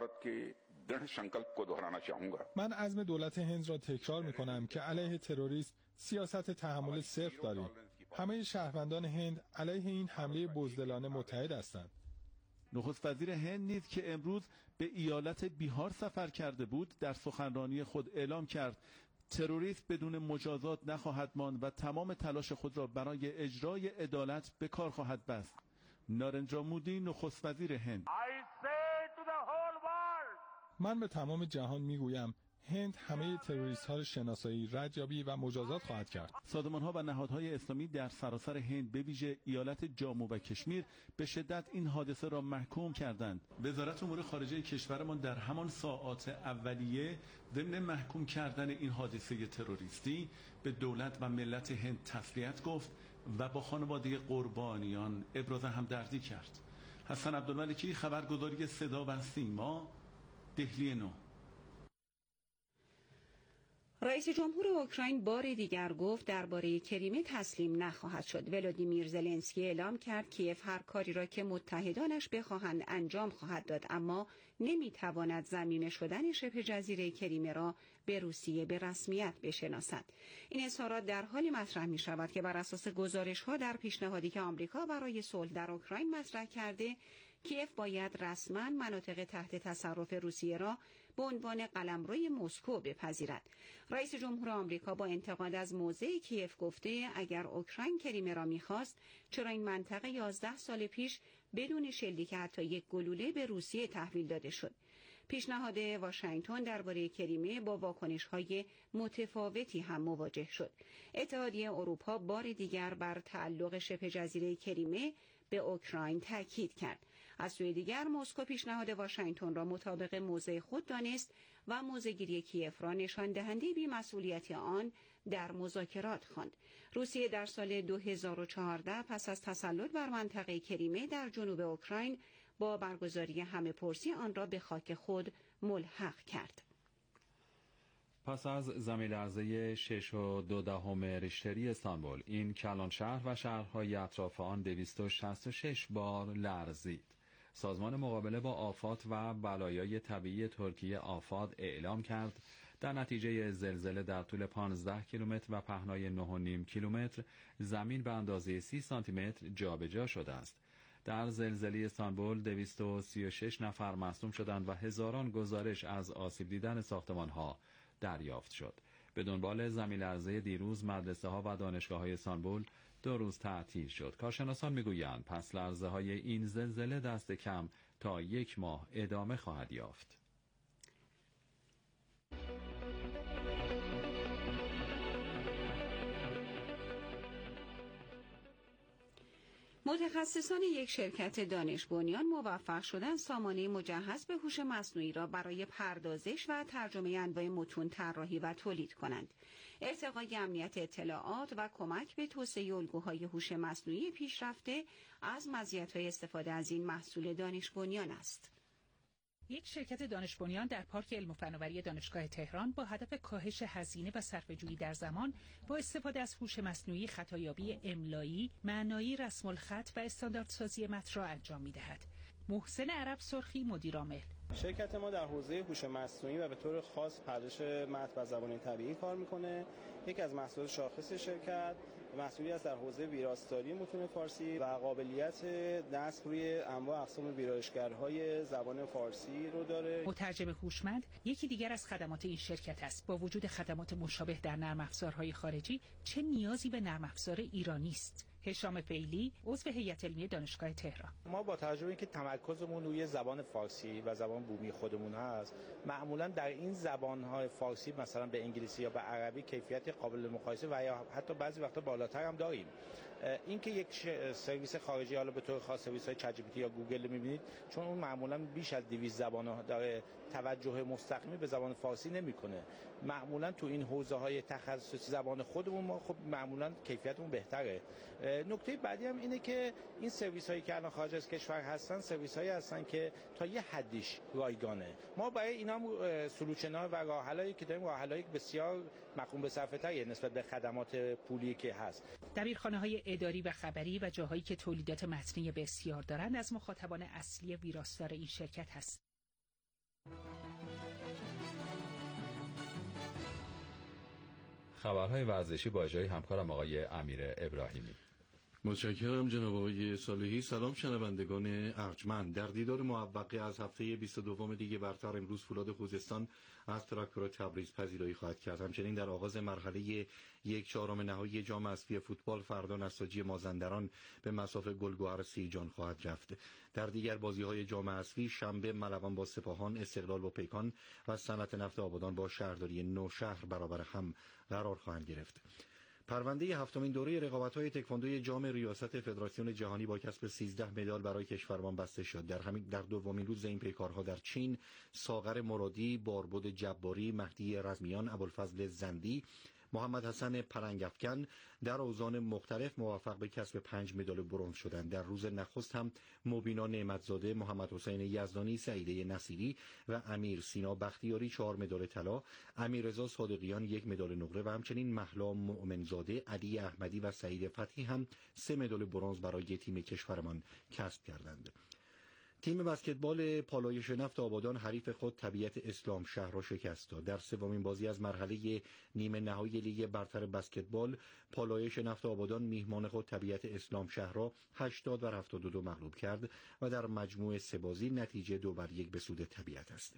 من عزم دولت هند را تکرار می‌کنم که علیه تروریسم سیاست تحمل صفر داریم. همه شهروندان هند علیه این حمله بزدلانه متحد هستند. نخست وزیر هند نیز که امروز به ایالت بیهار سفر کرده بود در سخنرانی خود اعلام کرد تروریست بدون مجازات نخواهد ماند و تمام تلاش خود را برای اجرای عدالت به کار خواهد بست. نارندرا مودی نخست وزیر هند: من به تمام جهان میگویم هند همه تروریست ها را شناسایی، ردیابی و مجازات خواهد کرد. سازمان ها و نهادهای اسلامی در سراسر هند به ویژه ایالت جامو و کشمیر به شدت این حادثه را محکوم کردند. وزارت امور خارجه کشورمان در همان ساعات اولیه ضمن محکوم کردن این حادثه تروریستی به دولت و ملت هند تسلیت گفت و با خانواده قربانیان ابراز همدردی کرد. حسن عبدالملکی، خبرگزاری صدا و سیما، دهلی 9. رئیس جمهور اوکراین بار دیگر گفت درباره کریمه تسلیم نخواهد شد. ولادیمیر زلنسکی اعلام کرد کیف هر کاری را که متحدانش بخواهند انجام خواهد داد، اما نمیتواند ضمیمه شدن شبه جزیره کریمه را به روسیه به رسمیت بشناسد. این اظهارات در حالی مطرح می شود که بر اساس گزارش‌ها در پیشنهادی که آمریکا برای صلح در اوکراین مطرح کرده، کیف باید رسما مناطق تحت تصرف روسیه را به عنوان قلمروی مسکو بپذیرد. رئیس جمهور آمریکا با انتقاد از موضع کیف گفته اگر اوکراین کریمه را می‌خواست، چرا این منطقه 11 سال پیش بدون شلیک حتی یک گلوله به روسیه تحویل داده شد. پیشنهاد واشنگتن درباره کریمه با واکنش‌های متفاوتی هم مواجه شد. اتحادیه اروپا بار دیگر بر تعلق شبه جزیره کریمه به اوکراین تاکید کرد. از سوی دیگر مسکو پیشنهاد واشنگتن را مطابق موضع خود دانست و موضع‌گیری کیف را نشان دهنده بی‌مسئولیت آن در مذاکرات خواند. روسیه در سال 2014 پس از تسلط بر منطقه کریمه در جنوب اوکراین با برگزاری همه‌پرسی آن را به خاک خود ملحق کرد. پس از زمین‌لرزه 6.2 ریشتری استانبول، این کلان شهر و شهرهای اطراف آن 266 بار لرزید. سازمان مقابله با آفات و بلایای طبیعی ترکیه آفاد اعلام کرد در نتیجه زلزله در طول 15 کیلومتر و پهنای 9.5 کیلومتر زمین به اندازه 30 سانتی متر جابجا شده است. در زلزله استانبول 236 نفر مصدوم شدند و هزاران گزارش از آسیب دیدن ساختمان‌ها دریافت شد. به دنبال زمین‌لرزه دیروز مدرسه‌ها و دانشگاه‌های استانبول 2 روز تعطیل شد. کارشناسان می‌گویند پس لرزه‌های این زلزله دست کم تا 1 ماه ادامه خواهد یافت. متخصصان یک شرکت دانش بنیان موفق شدند سامانه مجهز به هوش مصنوعی را برای پردازش و ترجمه انواع متون طراحی و تولید کنند. ارتقای امنیت اطلاعات و کمک به توسعه الگوهای هوش مصنوعی پیشرفته از مزیت‌های استفاده از این محصول دانش بنیان است. یک شرکت دانش بنیان در پارک علم و فناوری دانشگاه تهران با هدف کاهش هزینه و صرفه‌جویی در زمان با استفاده از هوش مصنوعی خطایابی املایی، معنایی رسم الخط و استانداردسازی متن را انجام می‌دهد. محسن عرب سرخی مدیر عامل: شرکت ما در حوزه هوش مصنوعی و به طور خاص پردازش متن و زبان طبیعی کار می‌کنه. یکی از محصولات شاخص شرکت مسئولی است در حوزه ویراستاری متون فارسی و قابلیت نصب روی انواع اقسام ویرایشگرهای زبان فارسی رو داره. مترجم هوشمند یکی دیگر از خدمات این شرکت است. با وجود خدمات مشابه در نرم افزارهای خارجی، چه نیازی به نرم افزار ایرانی است؟ هشام فیلی، عضو هیئت علمی دانشگاه تهران: ما با توجه به اینکه تمرکزمون روی زبان فارسی و زبان بومی خودمون هست، معمولا در این زبان‌های فارسی مثلا به انگلیسی یا به عربی کیفیت قابل مقایسه و یا حتی بعضی وقتا بالاتر هم داریم. اینکه یک سرویس خارجی، حالا به طور خاص سرویس‌های چت جی پی تی یا گوگل می‌بینید، چون اون معمولا بیش از 200 زبان داره، توجه مستقیمی به زبان فارسی نمی‌کنه. معمولا تو این حوزه‌های تخصصی زبان خودمون ما خب معمولا کیفیتمون بهتره. نکته بعدی هم اینه که این سرویس‌هایی که الان خارج از کشور هستن، سرویس‌هایی هستن که تا یه حدیش رایگانه. ما برای اینا سولوشن‌ها و راه‌حلایی که داریم، راه‌حلایی بسیار مقوم به صرفه‌تری نسبت به خدمات پولی که هست. دبیرخانه‌های اداری و خبری و جاهایی که تولیدات متنی بسیار دارند از مخاطبان اصلی ویراستار این شرکت هست. خبرهای ورزشی با اجرای همکارم آقای امیر ابراهیمی. متشکرم جناب آقای صالحی. سلام شنوندگان ارجمند. در دیدار موفقی از هفته 22 لیگ برتر امروز فولاد خوزستان از تراکتور تبریز پذیرایی خواهد کرد. همچنین در آغاز مرحله 1/4 نهایی جام حذفی فوتبال فردا نساجی مازندران به مصاف گلگهر سیجان خواهد رفت. در دیگر بازی‌های جام حذفی شنبه ملوان با سپاهان، استقلال با پیکان و صنعت نفت آبادان با شهرداری نوشهر برابر هم قرار خواهند گرفت. پرونده هفتمین دوره رقابت‌های تکواندوی جام ریاست فدراسیون جهانی با کسب 13 مدال برای کشورمان بسته شد. در دومین روز این پیکارها در چین، ساغر مرادی، باربد جباری، مهدی رزمیان، ابوالفضل زندی، محمد حسن پلنگافکن در اوزان مختلف موفق به کسب 5 مدال برنز شدند. در روز نخست هم مبینا نعمتزاده، محمد حسین یزدانی، سعیده نصیری و امیر سینا بختیاری 4 مدال طلا، امیررضا صادقیان 1 مدال نقره و همچنین مهلا مؤمنزاده، علی احمدی و سعید فتحی هم 3 مدال برنز برای تیم کشورمان کسب کردند. تیم بسکتبال پالایش نفت آبادان حریف خود طبیعت اسلام شهر را شکست داد. در سومین بازی از مرحله نیمه نهایی لیگ برتر بسکتبال، پالایش نفت آبادان میهمان خود طبیعت اسلام شهر را 80-72 مغلوب کرد و در مجموع 3 بازی نتیجه 2-1 به سود طبیعت است.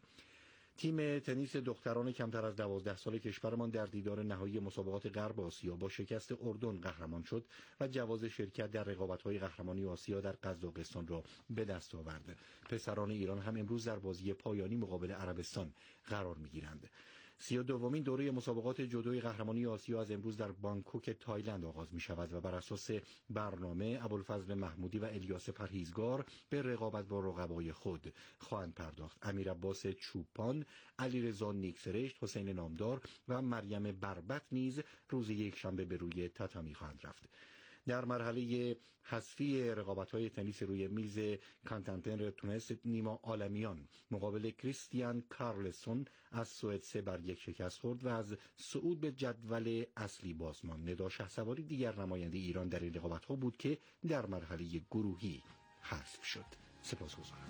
تیم تنیس دختران کمتر از 12 سال کشورمان در دیدار نهایی مسابقات غرب آسیا با شکست اردن قهرمان شد و جواز شرکت در رقابت‌های قهرمانی آسیا در قزاقستان را به دست آورد. پسران ایران هم امروز در بازی پایانی مقابل عربستان قرار می‌گیرند. 32مین دوره مسابقات جودوی قهرمانی آسیا از امروز در بانکوک تایلند آغاز می شود و بر اساس برنامه ابوالفضل محمودی و الیاس پرهیزگار به رقابت با رقبای خود خواهند پرداخت. امیر عباس چوپان، علیرضا نیکسرشت، حسین نامدار و مریم بربط نیز روز یکشنبه به روی تاتامی خواهند رفت. در مرحله حذفی رقابت‌های تنیس روی میز کانتنتن تونس، نیما عالمیان مقابل کریستیان کارلسون از سوئد 3-1 شکست خورد و از صعود به جدول اصلی بازماند. ندا شهسواری دیگر نماینده ایران در این رقابت‌ها بود که در مرحله گروهی حذف شد. سپاسگزارم.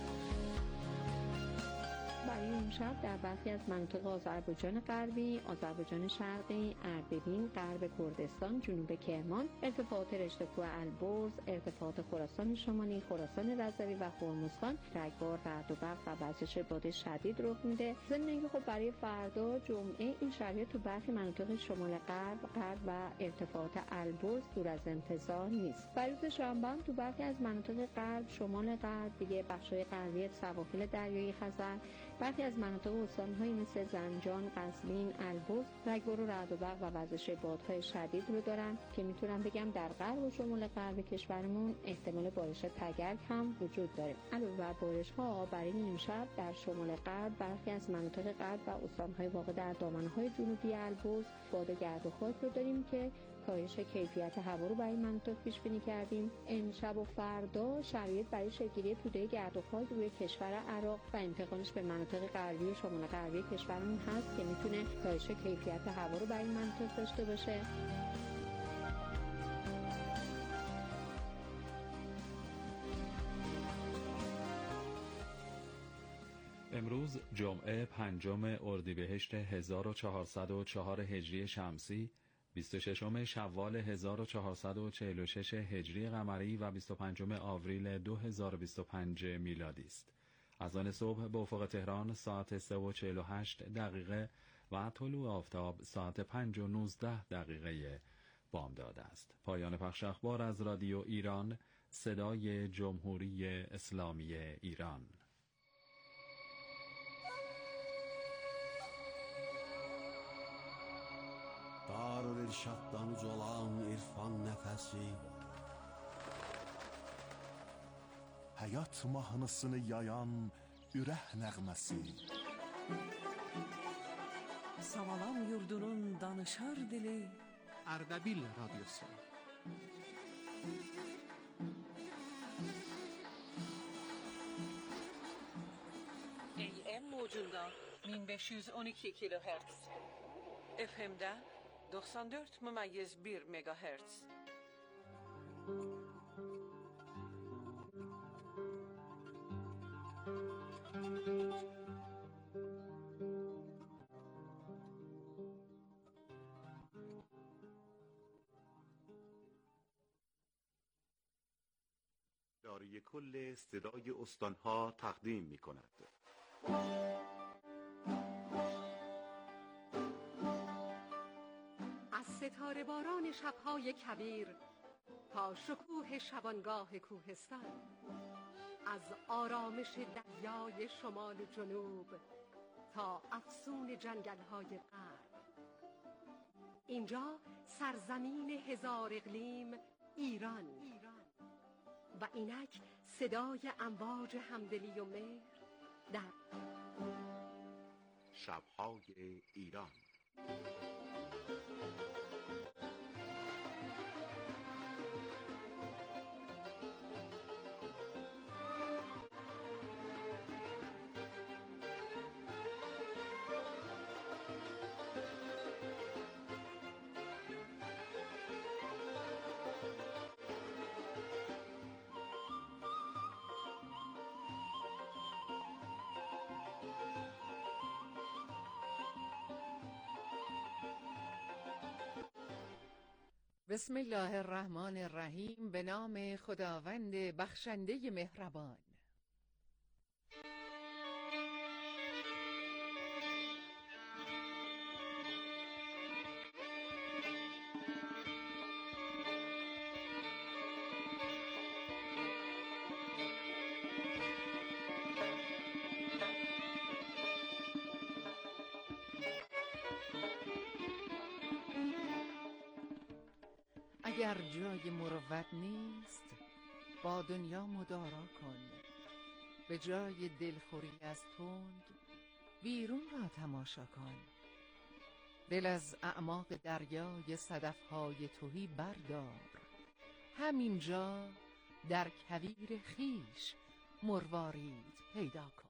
برای امشب در برخی از مناطق آذربایجان غربی، آذربایجان شرقی، اردبیل، غرب کردستان، جنوب کرمان، ارتفاعات رشته کوه البرز، ارتفاعات خراسان شمالی، خراسان رضوی و هرمزخان رگبار، رعد و برق و وزش باد شدید رخ میده. ضمن اینکه خب برای فردا جمعه این شرایط تو برخی مناطق شمال غرب و ارتفاعات البرز دور از انتظار نیست. برای روز شنبه هم تو برخی از مناطق غرب، شمال غرب، دیگه بخش‌های غربی سواحل دریای خزر، برخی از مناطق استان‌هایی مثل زنجان، قزوین، البرز رگبار و رعد و برق و وزش بادهای شدید رو دارن که میتونم بگم در غرب و شمال غرب کشورمون احتمال بارش تگرگ هم وجود داره. علاوه بر بارش‌ها برای امشب در شمال غرب، برخی از مناطق غرب و استان‌های واقع در دامنه‌های جنوبی البرز باد گرد و خاک رو داریم که کاهش کیفیت هوا رو برای مناطق پیش بینی کردیم. امشب و فردا شرایط برای شکل‌گیری توده گرد و خاک روی کشور عراق و انتقالش به مناطق غربی و شمال غربی کشورمون هست که میتونه کاهش کیفیت هوا رو برای مناطق داشته باشه. امروز جمعه 5 اردیبهشت 1404 هجری شمسی، 26 شوال 1446 هجری قمری و 25 آوریل 2025 میلادی است. از آن صبح به افق تهران ساعت 3:48 دقیقه و طلوع آفتاب ساعت 5:19 بامداد است. پایان پخش اخبار از رادیو ایران، صدای جمهوری اسلامی ایران. Darülirşaddan uzalan irfan nəfəsi, həyat mahnısını yayan ürək nəğməsi. Savalan yurdunun danışar dili, Ardabil Radyosu. AM موجunda 1512 kilohertz. FM'de 94,1 megahertz. اداره کل صدای استانها تقدیم می‌کند. از ستاره باران شب‌های کویر تا شکوه شبانگاه کوهستان، از آرامش دریای شمال و جنوب تا افسون جنگل‌های غرب، اینجا سرزمین هزار اقلیم ایران و اینک صدای امواج همدلی و مهر در شب‌های ایران. بسم الله الرحمن الرحیم. به نام خداوند بخشنده مهربان. اگر جای مروت نیست با دنیا مدارا کن، به جای دلخوری از تند بیرون را تماشا کن. دل از اعماق دریای صدفهای تهی بردار، همینجا در کویر خیش مروارید پیدا کن.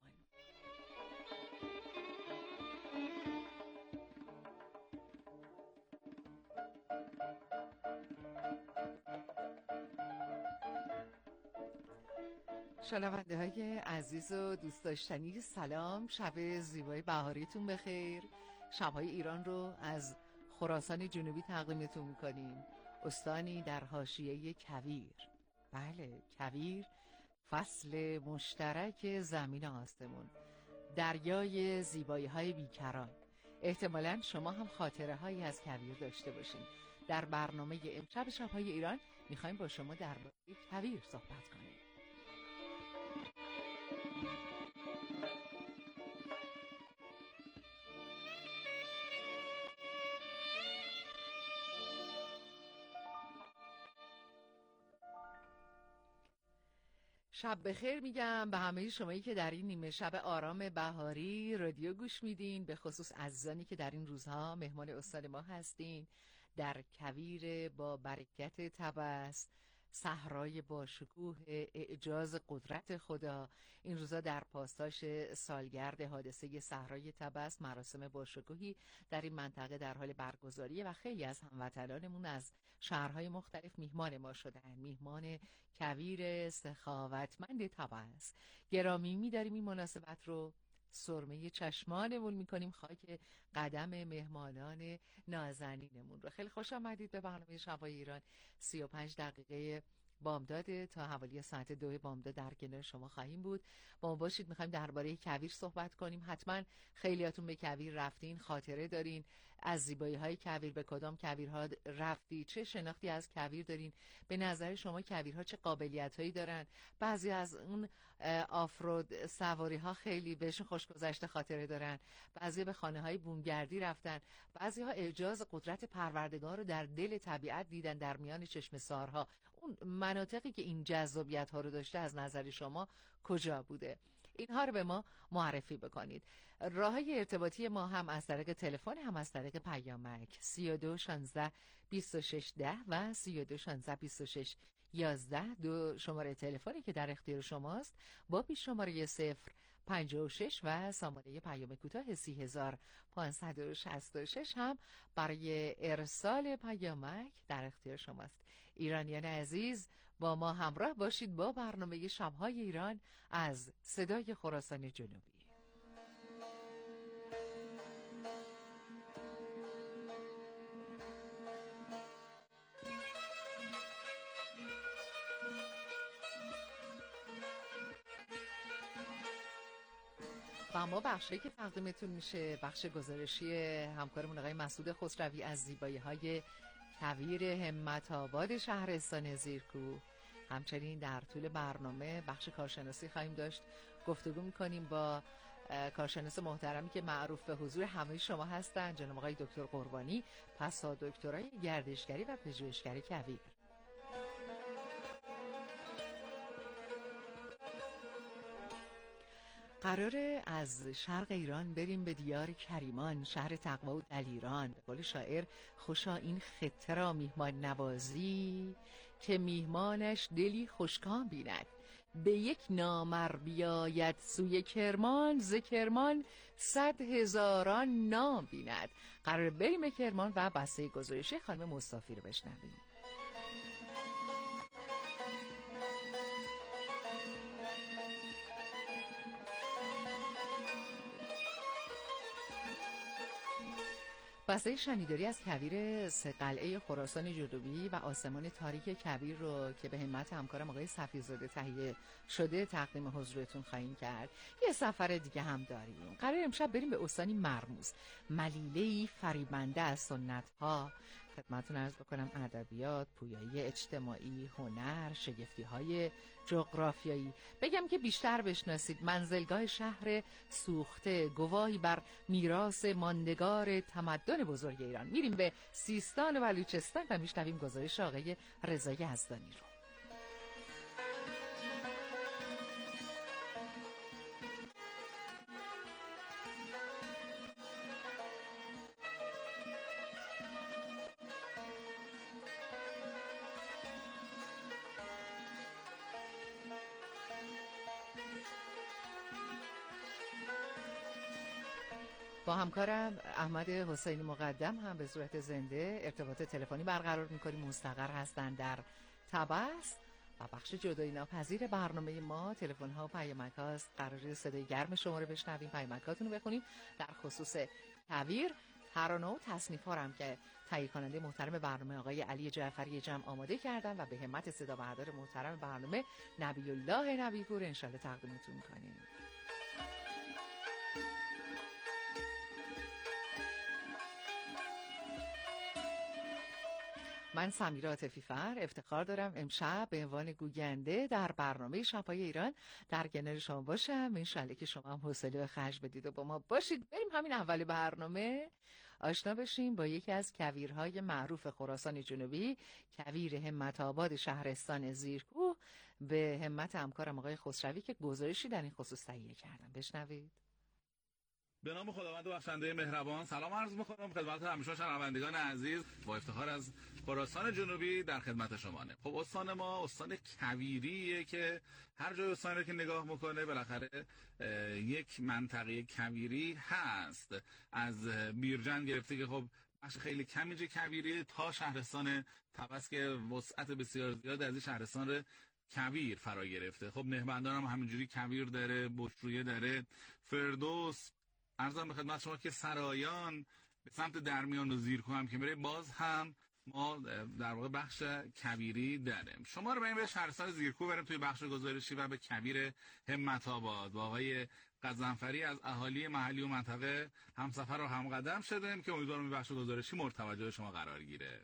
شنونده های عزیز و دوست داشتنی، سلام، شب زیبای بهاریتون بخیر. شبهای ایران رو از خراسان جنوبی تقدیمتون میکنیم، استانی در حاشیه کویر. بله، کویر فصل مشترک زمین آسمون، دریای زیبایی های بیکران. احتمالاً شما هم خاطره هایی از کویر داشته باشین. در برنامه امشب شبهای ایران میخوایم با شما درباره کویر صحبت کنیم. شب بخیر میگم به همه شمایی که در این نیمه شب آرام بهاری رادیو گوش میدین، به خصوص عزیزانی که در این روزها مهمان استان ما هستین. در کویر با برکت طبس، صحرای با شکوه اعجاز قدرت خدا، این روزا در پاسداش سالگرد حادثه صحرای طبس مراسم با شکوهی در این منطقه در حال برگزاریه و خیلی از هموطنانمون از شهرهای مختلف میهمان ما شدن. میهمان کویر سخاوتمند طبس گرامی می‌داریم. این مناسبت رو سرمه چشمانمون میکنیم، خاک قدم مهمانان نازنینمون رو. خیلی خوش آمدید به برنامه شب‌های ایران. 35 دقیقه بامداد تا حوالی ساعت 2 بامداد در کنار شما خواهیم بود. با ما باشید. میخوایم درباره کویر صحبت کنیم. حتما خیلیاتون به کویر رفتین، خاطره دارین از زیبایی های کویر. به کدام کویرها رفتی؟ چه شناختی از کویر دارین؟ به نظر شما کویرها چه قابلیت هایی دارن؟ بعضی از اون آفرود سواری ها خیلی بهشون خوشگذشته خاطره دارن، بعضی به خانه های بومگردی رفتن، بعضی ها اعجاز قدرت پروردگار رو در دل طبیعت دیدن، در میان چشمه سارها. اون مناطقی که این جذابیت ها رو داشته از نظر شما کجا بوده؟ اینها رو به ما معرفی بکنید. راههای ارتباطی ما هم از طریق تلفن هم از طریق پیامک 32 16 26 10 و 32 16 26 11 دو شماره تلفنی که در اختیار شماست با پیش شماره 056 و شماره پیام کوتاه 30566 هم برای ارسال پیامک در اختیار شماست. ایرانیان عزیز، با ما همراه باشید با برنامه شب‌های ایران از صدای خراسان جنوبی. و ما بخشی که تقدیمتون میشه بخش گزارشی همکارمون آقای مسعود خسروی از زیبایی‌های کویر همت آباد شهرستان زیرکوه. همچنین در طول برنامه بخش کارشناسی خواهیم داشت، گفتگو میکنیم با کارشناس محترمی که معروف به حضور همه شما هستند، جناب آقای دکتر قربانی، پسا دکترای گردشگری و پژوهشگری کویر. قراره از شرق ایران بریم به دیار کریمان، شهر تقوا و دلیران. به قول شاعر خوشا این خطه را میهمان نوازی، که میهمانش دلی خوشکام بیند. به یک نامر بیاید سوی کرمان، ز کرمان 100,000 نام بیند. قراره بریم به کرمان و بسته گزارشی خانم مصطفی رو بشنویم. بسته شنیداری از کویر سه قلعه خراسان جنوبی و آسمان تاریک کویر رو که به همت همکارم آقای صفی‌زاده تهیه شده تقدیم حضورتون خواهیم کرد. یه سفر دیگه هم داریم. قرار امشب بریم به استانی مرموز، ملیله‌ای فریبنده از سنت‌ها. خدمتتون عرض بکنم ادبیات، پویایی اجتماعی، هنر، شگفتی‌های جغرافیایی. بگم که بیشتر بشناسید منزلگاه شهر سوخته، گواهی بر میراث ماندگار تمدن بزرگ ایران. میریم به سیستان و بلوچستان و میشنویم گزارش آقای رضا یزدانی رو. با همکارم احمد حسینی مقدم هم به صورت زنده ارتباط تلفنی برقرار می‌کنیم. مستقر هستند در طبس و بخش جدایی ناپذیر برنامه ما تلفن‌ها و پیامک‌ها است. قراره صدای گرم شما رو بشنویم، پیامک‌هاتون رو بخونیم. در خصوص کویر، ترانه و تصنیف‌ها هم که تهیه کننده محترم برنامه آقای علی جعفری جمع آماده کردن و به همت صدا بردار محترم برنامه نبی الله نبی‌پور انشالله تقدیمتون می‌کنیم. من سمیرا عاطفی فر افتخار دارم امشب به عنوان گوینده در برنامه شب‌های ایران در کنار شما باشم. انشالله که شما هم حوصله و خرج بدید و با ما باشید. بریم همین اول برنامه آشنا بشیم با یکی از کویرهای معروف خراسان جنوبی، کویر همت آباد شهرستان زیرکوه، به همت همکارم آقای خسروی که گزارشی در این خصوص تهیه کردم. بشنوید. به نام خداوند بخشنده مهربان سلام عرض می‌کنم خدمت همیشه شنوندگان عزیز. با افتخار از خراسان جنوبی در خدمت شمانه. خب استان ما استان کویریه که هر جای استانی رو که نگاه میکنه بالاخره یک منطقه کویری هست. از بیرجن گرفته که خب بخش خیلی کمی کویری تا شهرستان طبس که وسعت بسیار زیاد از این شهرستان رو کویر فرا گرفته. خب نهبندان هم همینجوری کویر داره، بشرویه داره، فردوس، عرضم به خدمت شما که سرایان، به سمت درمیان و زیرکوه هم که میره باز هم ما در واقع بخش کویری داریم. شما رو بریم به شهرستان زیرکوه بریم توی بخش گزارشی و به کویر همت آباد با آقای غضنفری از اهالی محلی و منطقه همسفر و همقدم شدیم که امیدوارم این بخش گزارشی مورد توجه شما قرار گیره.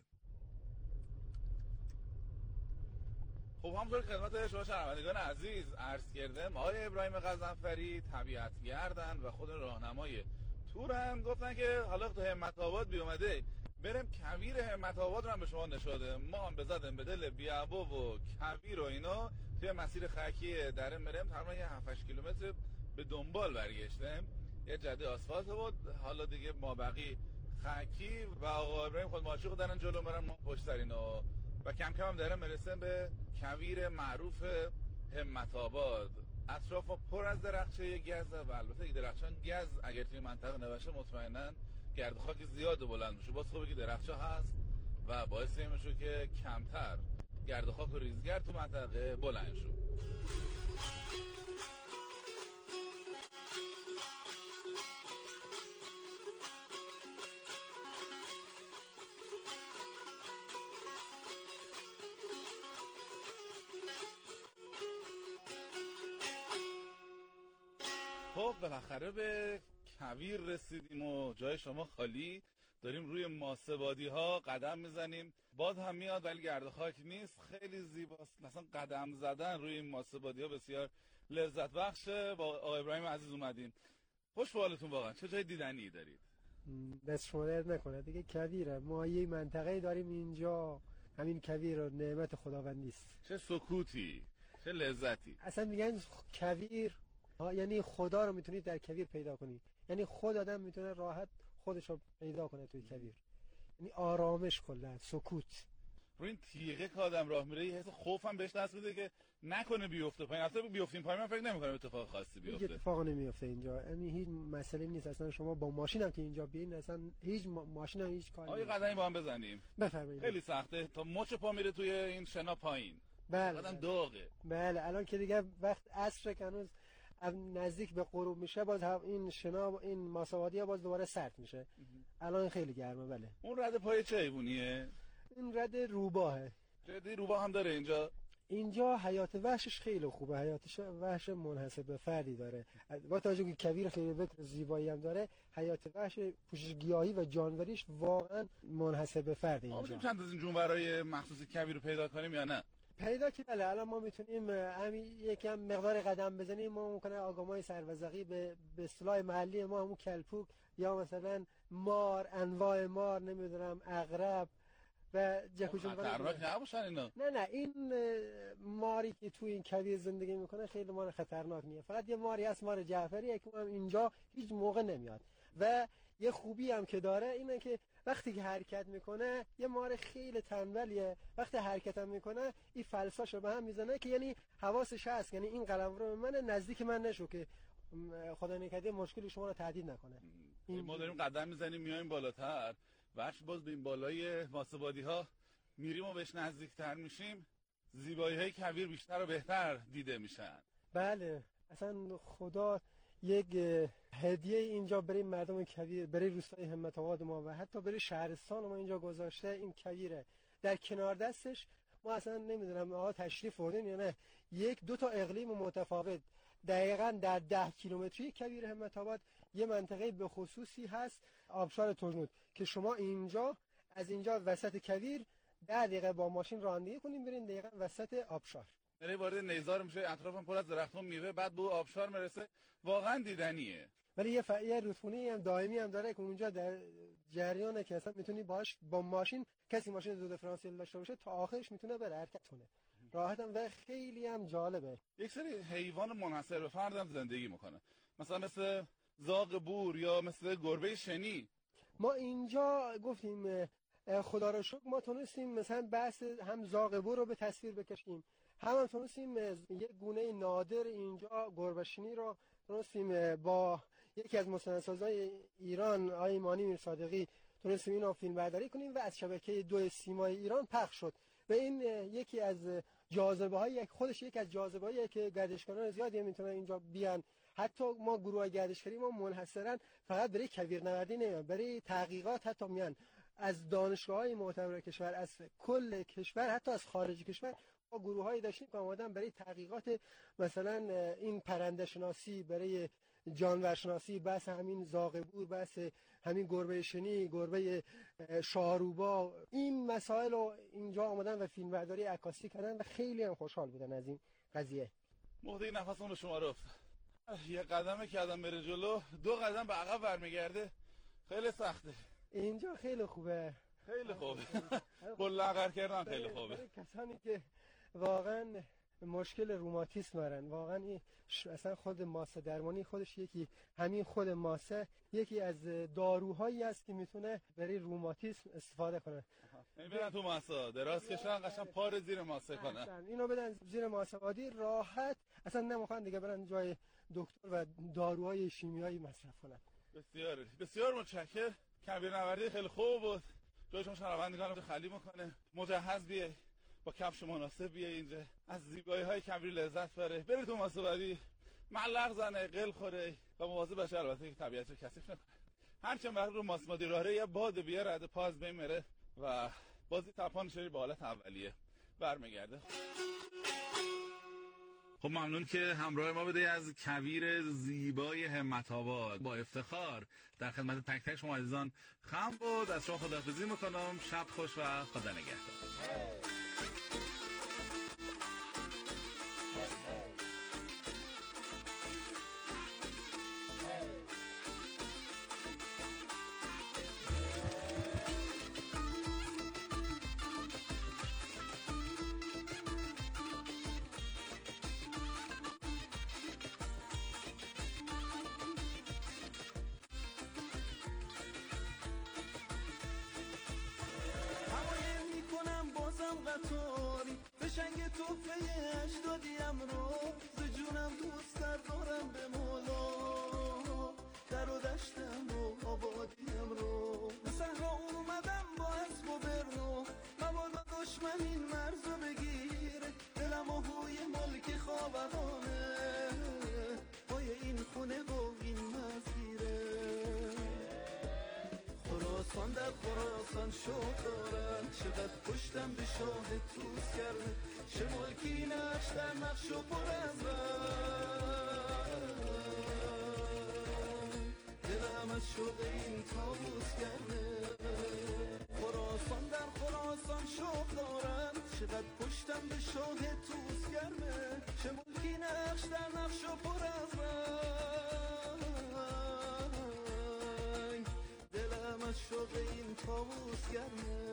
خب همونطور خدمت شما شنوندگان عزیز عرض کردم آقای ابراهیم غضنفری طبیعتگردن و خود راهنمای تورن، گفتن که حالا تو همت آباد بیومده بریم کویر همت آباد رو هم به شما نشاده. ما هم بزدیم به دل بیابو و کویر و اینا توی مسیر خاکی دره مریم تقریبا یه 7-8 کیلومتر به دنبال برگشتیم. یه جاده آسفالت بود، حالا دیگه ما بقی خاکی و آقا ابراهیم خود ماشین دارن جلو برن، ما پشت سر اینا و کم کم هم دارن میرسن به کویر معروف همت آباد. اطراف پر از درخچه گز و البته این درخچه‌ها گز اگر توی منطقه نباشه مطمئنا گرد و خاک زیاد بلند میشه. باز خوبه که درخچه هست و باعث میشه که کمتر گرد و خاک و ریزگرد تو منطقه بلند شه. خب خب بالاخره به کویر رسیدیم و جای شما خالی. داریم روی ماسه‌بادی ها قدم میزنیم، باد هم میاد ولی گرد خاک نیست. خیلی زیباست، مثلا قدم زدن روی این ماسه‌بادی ها بسیار لذت بخشه. با آقای ابراهیم عزیز اومدیم. خوش به حالتون واقعا. چه جای دیدنی دارید؟ دست شما درد نکنه دیگه. کویره، ما یه منطقه داریم اینجا، همین کویر و نعمت خداوندی است. چه سکوتی، چه لذتی. اصلا میگن کویر یعنی خدا رو میتونید در کویر پیدا کنی، یعنی خود آدم میتونه راحت خودش رو پیدا کنه توی کویر، یعنی آرامش کلا، سکوت. رو این تیغه که آدم راه میره یه حس خوفم بهش دست میده که نکنه بیفته پایین. اصلا بیفتیم پایین من فکر نمی‌کنم اتفاق خاصی بیفته. اتفاق نمیفته اینجا، یعنی هیچ مسئله نیست اصلا. شما با ماشین هم که اینجا بیاین اصلا هیچ ماشین هم هیچ کاری آیا قدمی با هم بزنیم؟ بفرمایید. خیلی سخته تا مچ پا میره توی این شنا پایین. بله. آدم داغه. بله الان که دیگه وقت عصر که هنوز نزدیک به غروب میشه، باز این شنا این ماسه‌بادی باز دوباره سرد میشه. الان خیلی گرمه. بله. اون رد پای چه حیوانیه؟ این رد روباهه. جدی روباه هم داره اینجا؟ اینجا حیات وحشش خیلی خوبه، حیات وحش منحصر به فردی داره. با توجه که کویر خیلی بکر زیبایی هم داره، حیات وحش پوشش گیاهی و جانوریش واقعا منحصر به فرد اینجا. چند از این جونورای مخصوص کویر رو پیدا کنیم یا نه؟ پیدا که بله. الان ما میتونیم همین یکم مقدار قدم بزنیم، ما ممکنه آگامای سروزقی به اصطلاح محلی ما همون کلپوک یا مثلا مار، انواع مار، نمیدونم عقرب و جکوجون خطرناک نباشن اینا؟ نه این ماری که تو این کویر زندگی میکنه خیلی مار خطرناک نیست. فقط یه ماری هست، مار جعفری، که هم اینجا هیچ موقع نمیاد و یه خوبی هم که داره اینه که وقتی که حرکت میکنه یه مار خیلی تنبلیه، وقتی حرکت هم میکنه این فلساشو به هم میزنه که یعنی حواسش هست، یعنی این قلمرو من نزدیک من نشو که خدا نکرده مشکلی شما رو تهدید نکنه. ما داریم قدم میزنیم میایم بالاتر، وقتی باز به این بالای ماسه‌بادی ها میریم و بهش نزدیکتر میشیم، زیبایی های کویر بیشتر و بهتر دیده میشن. بله اصلا خدا یک هدیه اینجا برای مردم کویر، برای روستای همت آباد ما و حتی برای شهرستان ما اینجا گذاشته. این کویره در کنار دستش ما اصلا نمیدونم آقا تشریف بردین یا نه، یک دو تا اقلیم متفاوت دقیقاً در 10 کیلومتری کویر همت آباد یه منطقه به خصوصی هست، آبشار ترنود، که شما اینجا از اینجا وسط کویر 10 دقیقه با ماشین رانندگی کنیم برین دقیقاً وسط آبشار. یعنی وارد نیزار میشه، اطرافم پر از درختان میوه، بعد به آبشار میرسه. واقعا دیدنیه. ولی یه رودخونه هم دائمی هم داره که اونجا در جریانه که اصلا میتونی باهاش با ماشین، کسی ماشین دو دیفرانسیل داشته باشه تا آخرش میتونه بره حرکت کنه راحتم و خیلی هم جالبه. یک سری حیوان منحصر به فرد هم زندگی میکنه، مثلا مثل زاغ بور یا مثل گربه شنی. ما اینجا گفتیم خدا رو شکر ما تونستیم مثلا بحث هم زاغ بور رو به تصویر بکشیم، هم تونستیم یک گونه نادر اینجا گربه شنی رو تونستیم با یکی از مستندسازهای ایران آقای ایمانی میرصادقی تونستیم اینو فیلم برداری کنیم و از شبکه 2 سیمای ایران پخش شد. و این یکی از جاذبه‌های خودش یک از جاذبه‌هایی که گردشگران زیادی میتونن اینجا بیان. حتی ما گروه گردشگری ما منحصرا فقط برای کویرنوردی نمیان، برای تحقیقات حتی میان از دانشگاه‌های معتبر کشور، از کل کشور، حتی از خارج کشور. ما گروه‌هایی داشتیم که اومدن برای تحقیقات مثلا این پرنده شناسی، برای جانور شناسی، بحث همین زاغ بور، بحث همین گربه شنی، گربه شاهروبا، این مسائل رو اینجا آمدن و فیلم برداری عکاسی کردن و خیلی هم خوشحال بودن از این قضیه. موقعی نفسمون رو شما رفت، یه قدمه که آدم بره جلو 2 قدم به عقب برمیگرده، خیلی سخته. اینجا خیلی خوبه، خیلی خوبه. بلغر کردن خیلی خوبه. کسانی که واقعا مشکل روماتیسم دارن، واقعا این اصلا خود ماسه درمانی خودش همین خود ماسه یکی از داروهایی است که میتونه برای روماتیسم استفاده کنه. برن تو ماسه دراز کشن قشنگ پار زیر ماسه کنن، اینو بدن زیر ماسه بادی راحت، اصلا نمیخوان دیگه برن جای دکتر و داروهای شیمیایی مصرف کنن. بسیار بسیار متشکرم. کویرنوردی خیلی خوب بود. جای شما شنوندگان رو خالی میکنه. مجهز بیه، با کفش مناسب بیه اینجا، از زیبایی های کویر لذت بره، برید تو ماسه بادی، معلق زنه، قل خوره و مواظب باشه البته که طبیعت رو کثیف نکنه. هرچند وقت رو ماسه بادی راه یه باد بیاره رد پاز بمیره و بازی تپان شری به حالت اولیه برمیگرده. خب ممنون که همراه ما بده از کویر زیبای همت‌آباد. با افتخار در خدمت تک تک شما عزیزان خم بود. از شما خداحافظی میکنم. شب خوش و خدا نگهدار. قطاری فشنگ توفه اجدادیم رو ز جونم دوست دارم به مولا در و دشتم رو آبادیم رو به صحرا اومدم با اسب و برنو مبادا دشمن این مرزو بگیره دلم و هوی ملک خاورانه پای این خونه و این مسیره خراسان در خراسان شوق دارن چقدر پشتم به شاه توس کرده چه ملکی نقش در نقش و پر از رنگ دلم از شوق این طاووس کرده خراسان در خراسان شوق دارن چقدر پشتم به شاه توس کرده چه ملکی نقش در نقش و پر از رنگ دلم از شوق این طاووس گرمه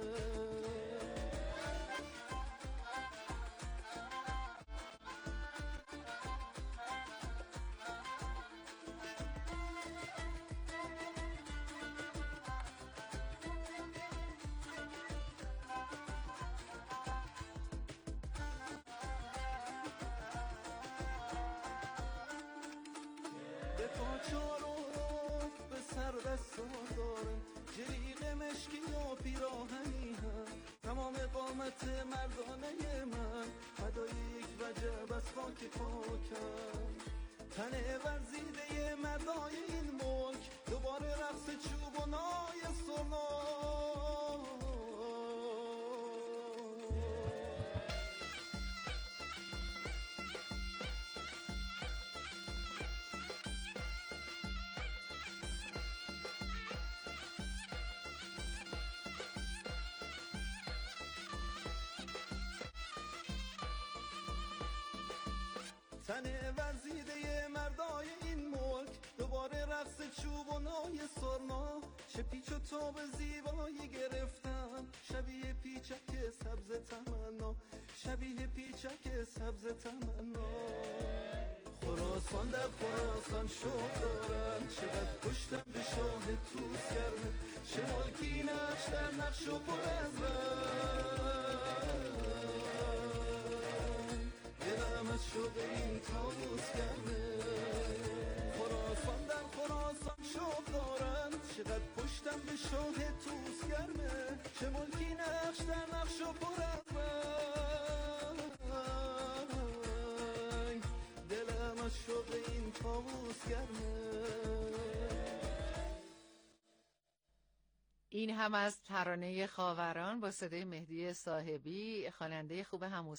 به پاچار و به سر دستا دارم جریق مشکی و پیراهنی هم تمام قامت مردانه من فدای یک وجب از خاک پاکم تنه ورزیده مردای این ملک دوباره رقص چوب و نای سرنا تنه ورزیده مردای این ملک دوباره رقص چوب و نای سرنا چه پیچ و تاب زیبایی گرفتم شبیه پیچک سبز تمنا شبیه پیچک سبز تمنا خراسان در خراسان شوق دارم چقدر پشتم به شاه توس کرده چه ملکی نقش در نقش و پر از رنگ دلم از شوق این طاووس گرمه خراسان در خراسان شوق دارن چقدر پشتم به شاه توس گرمه چه ملکی نقش در نقش و پر از رنگ دلم از شوق این طاووس گرمه. این هم از ترانه خاوران با صدای مهدی صاحبی، خواننده خوب هم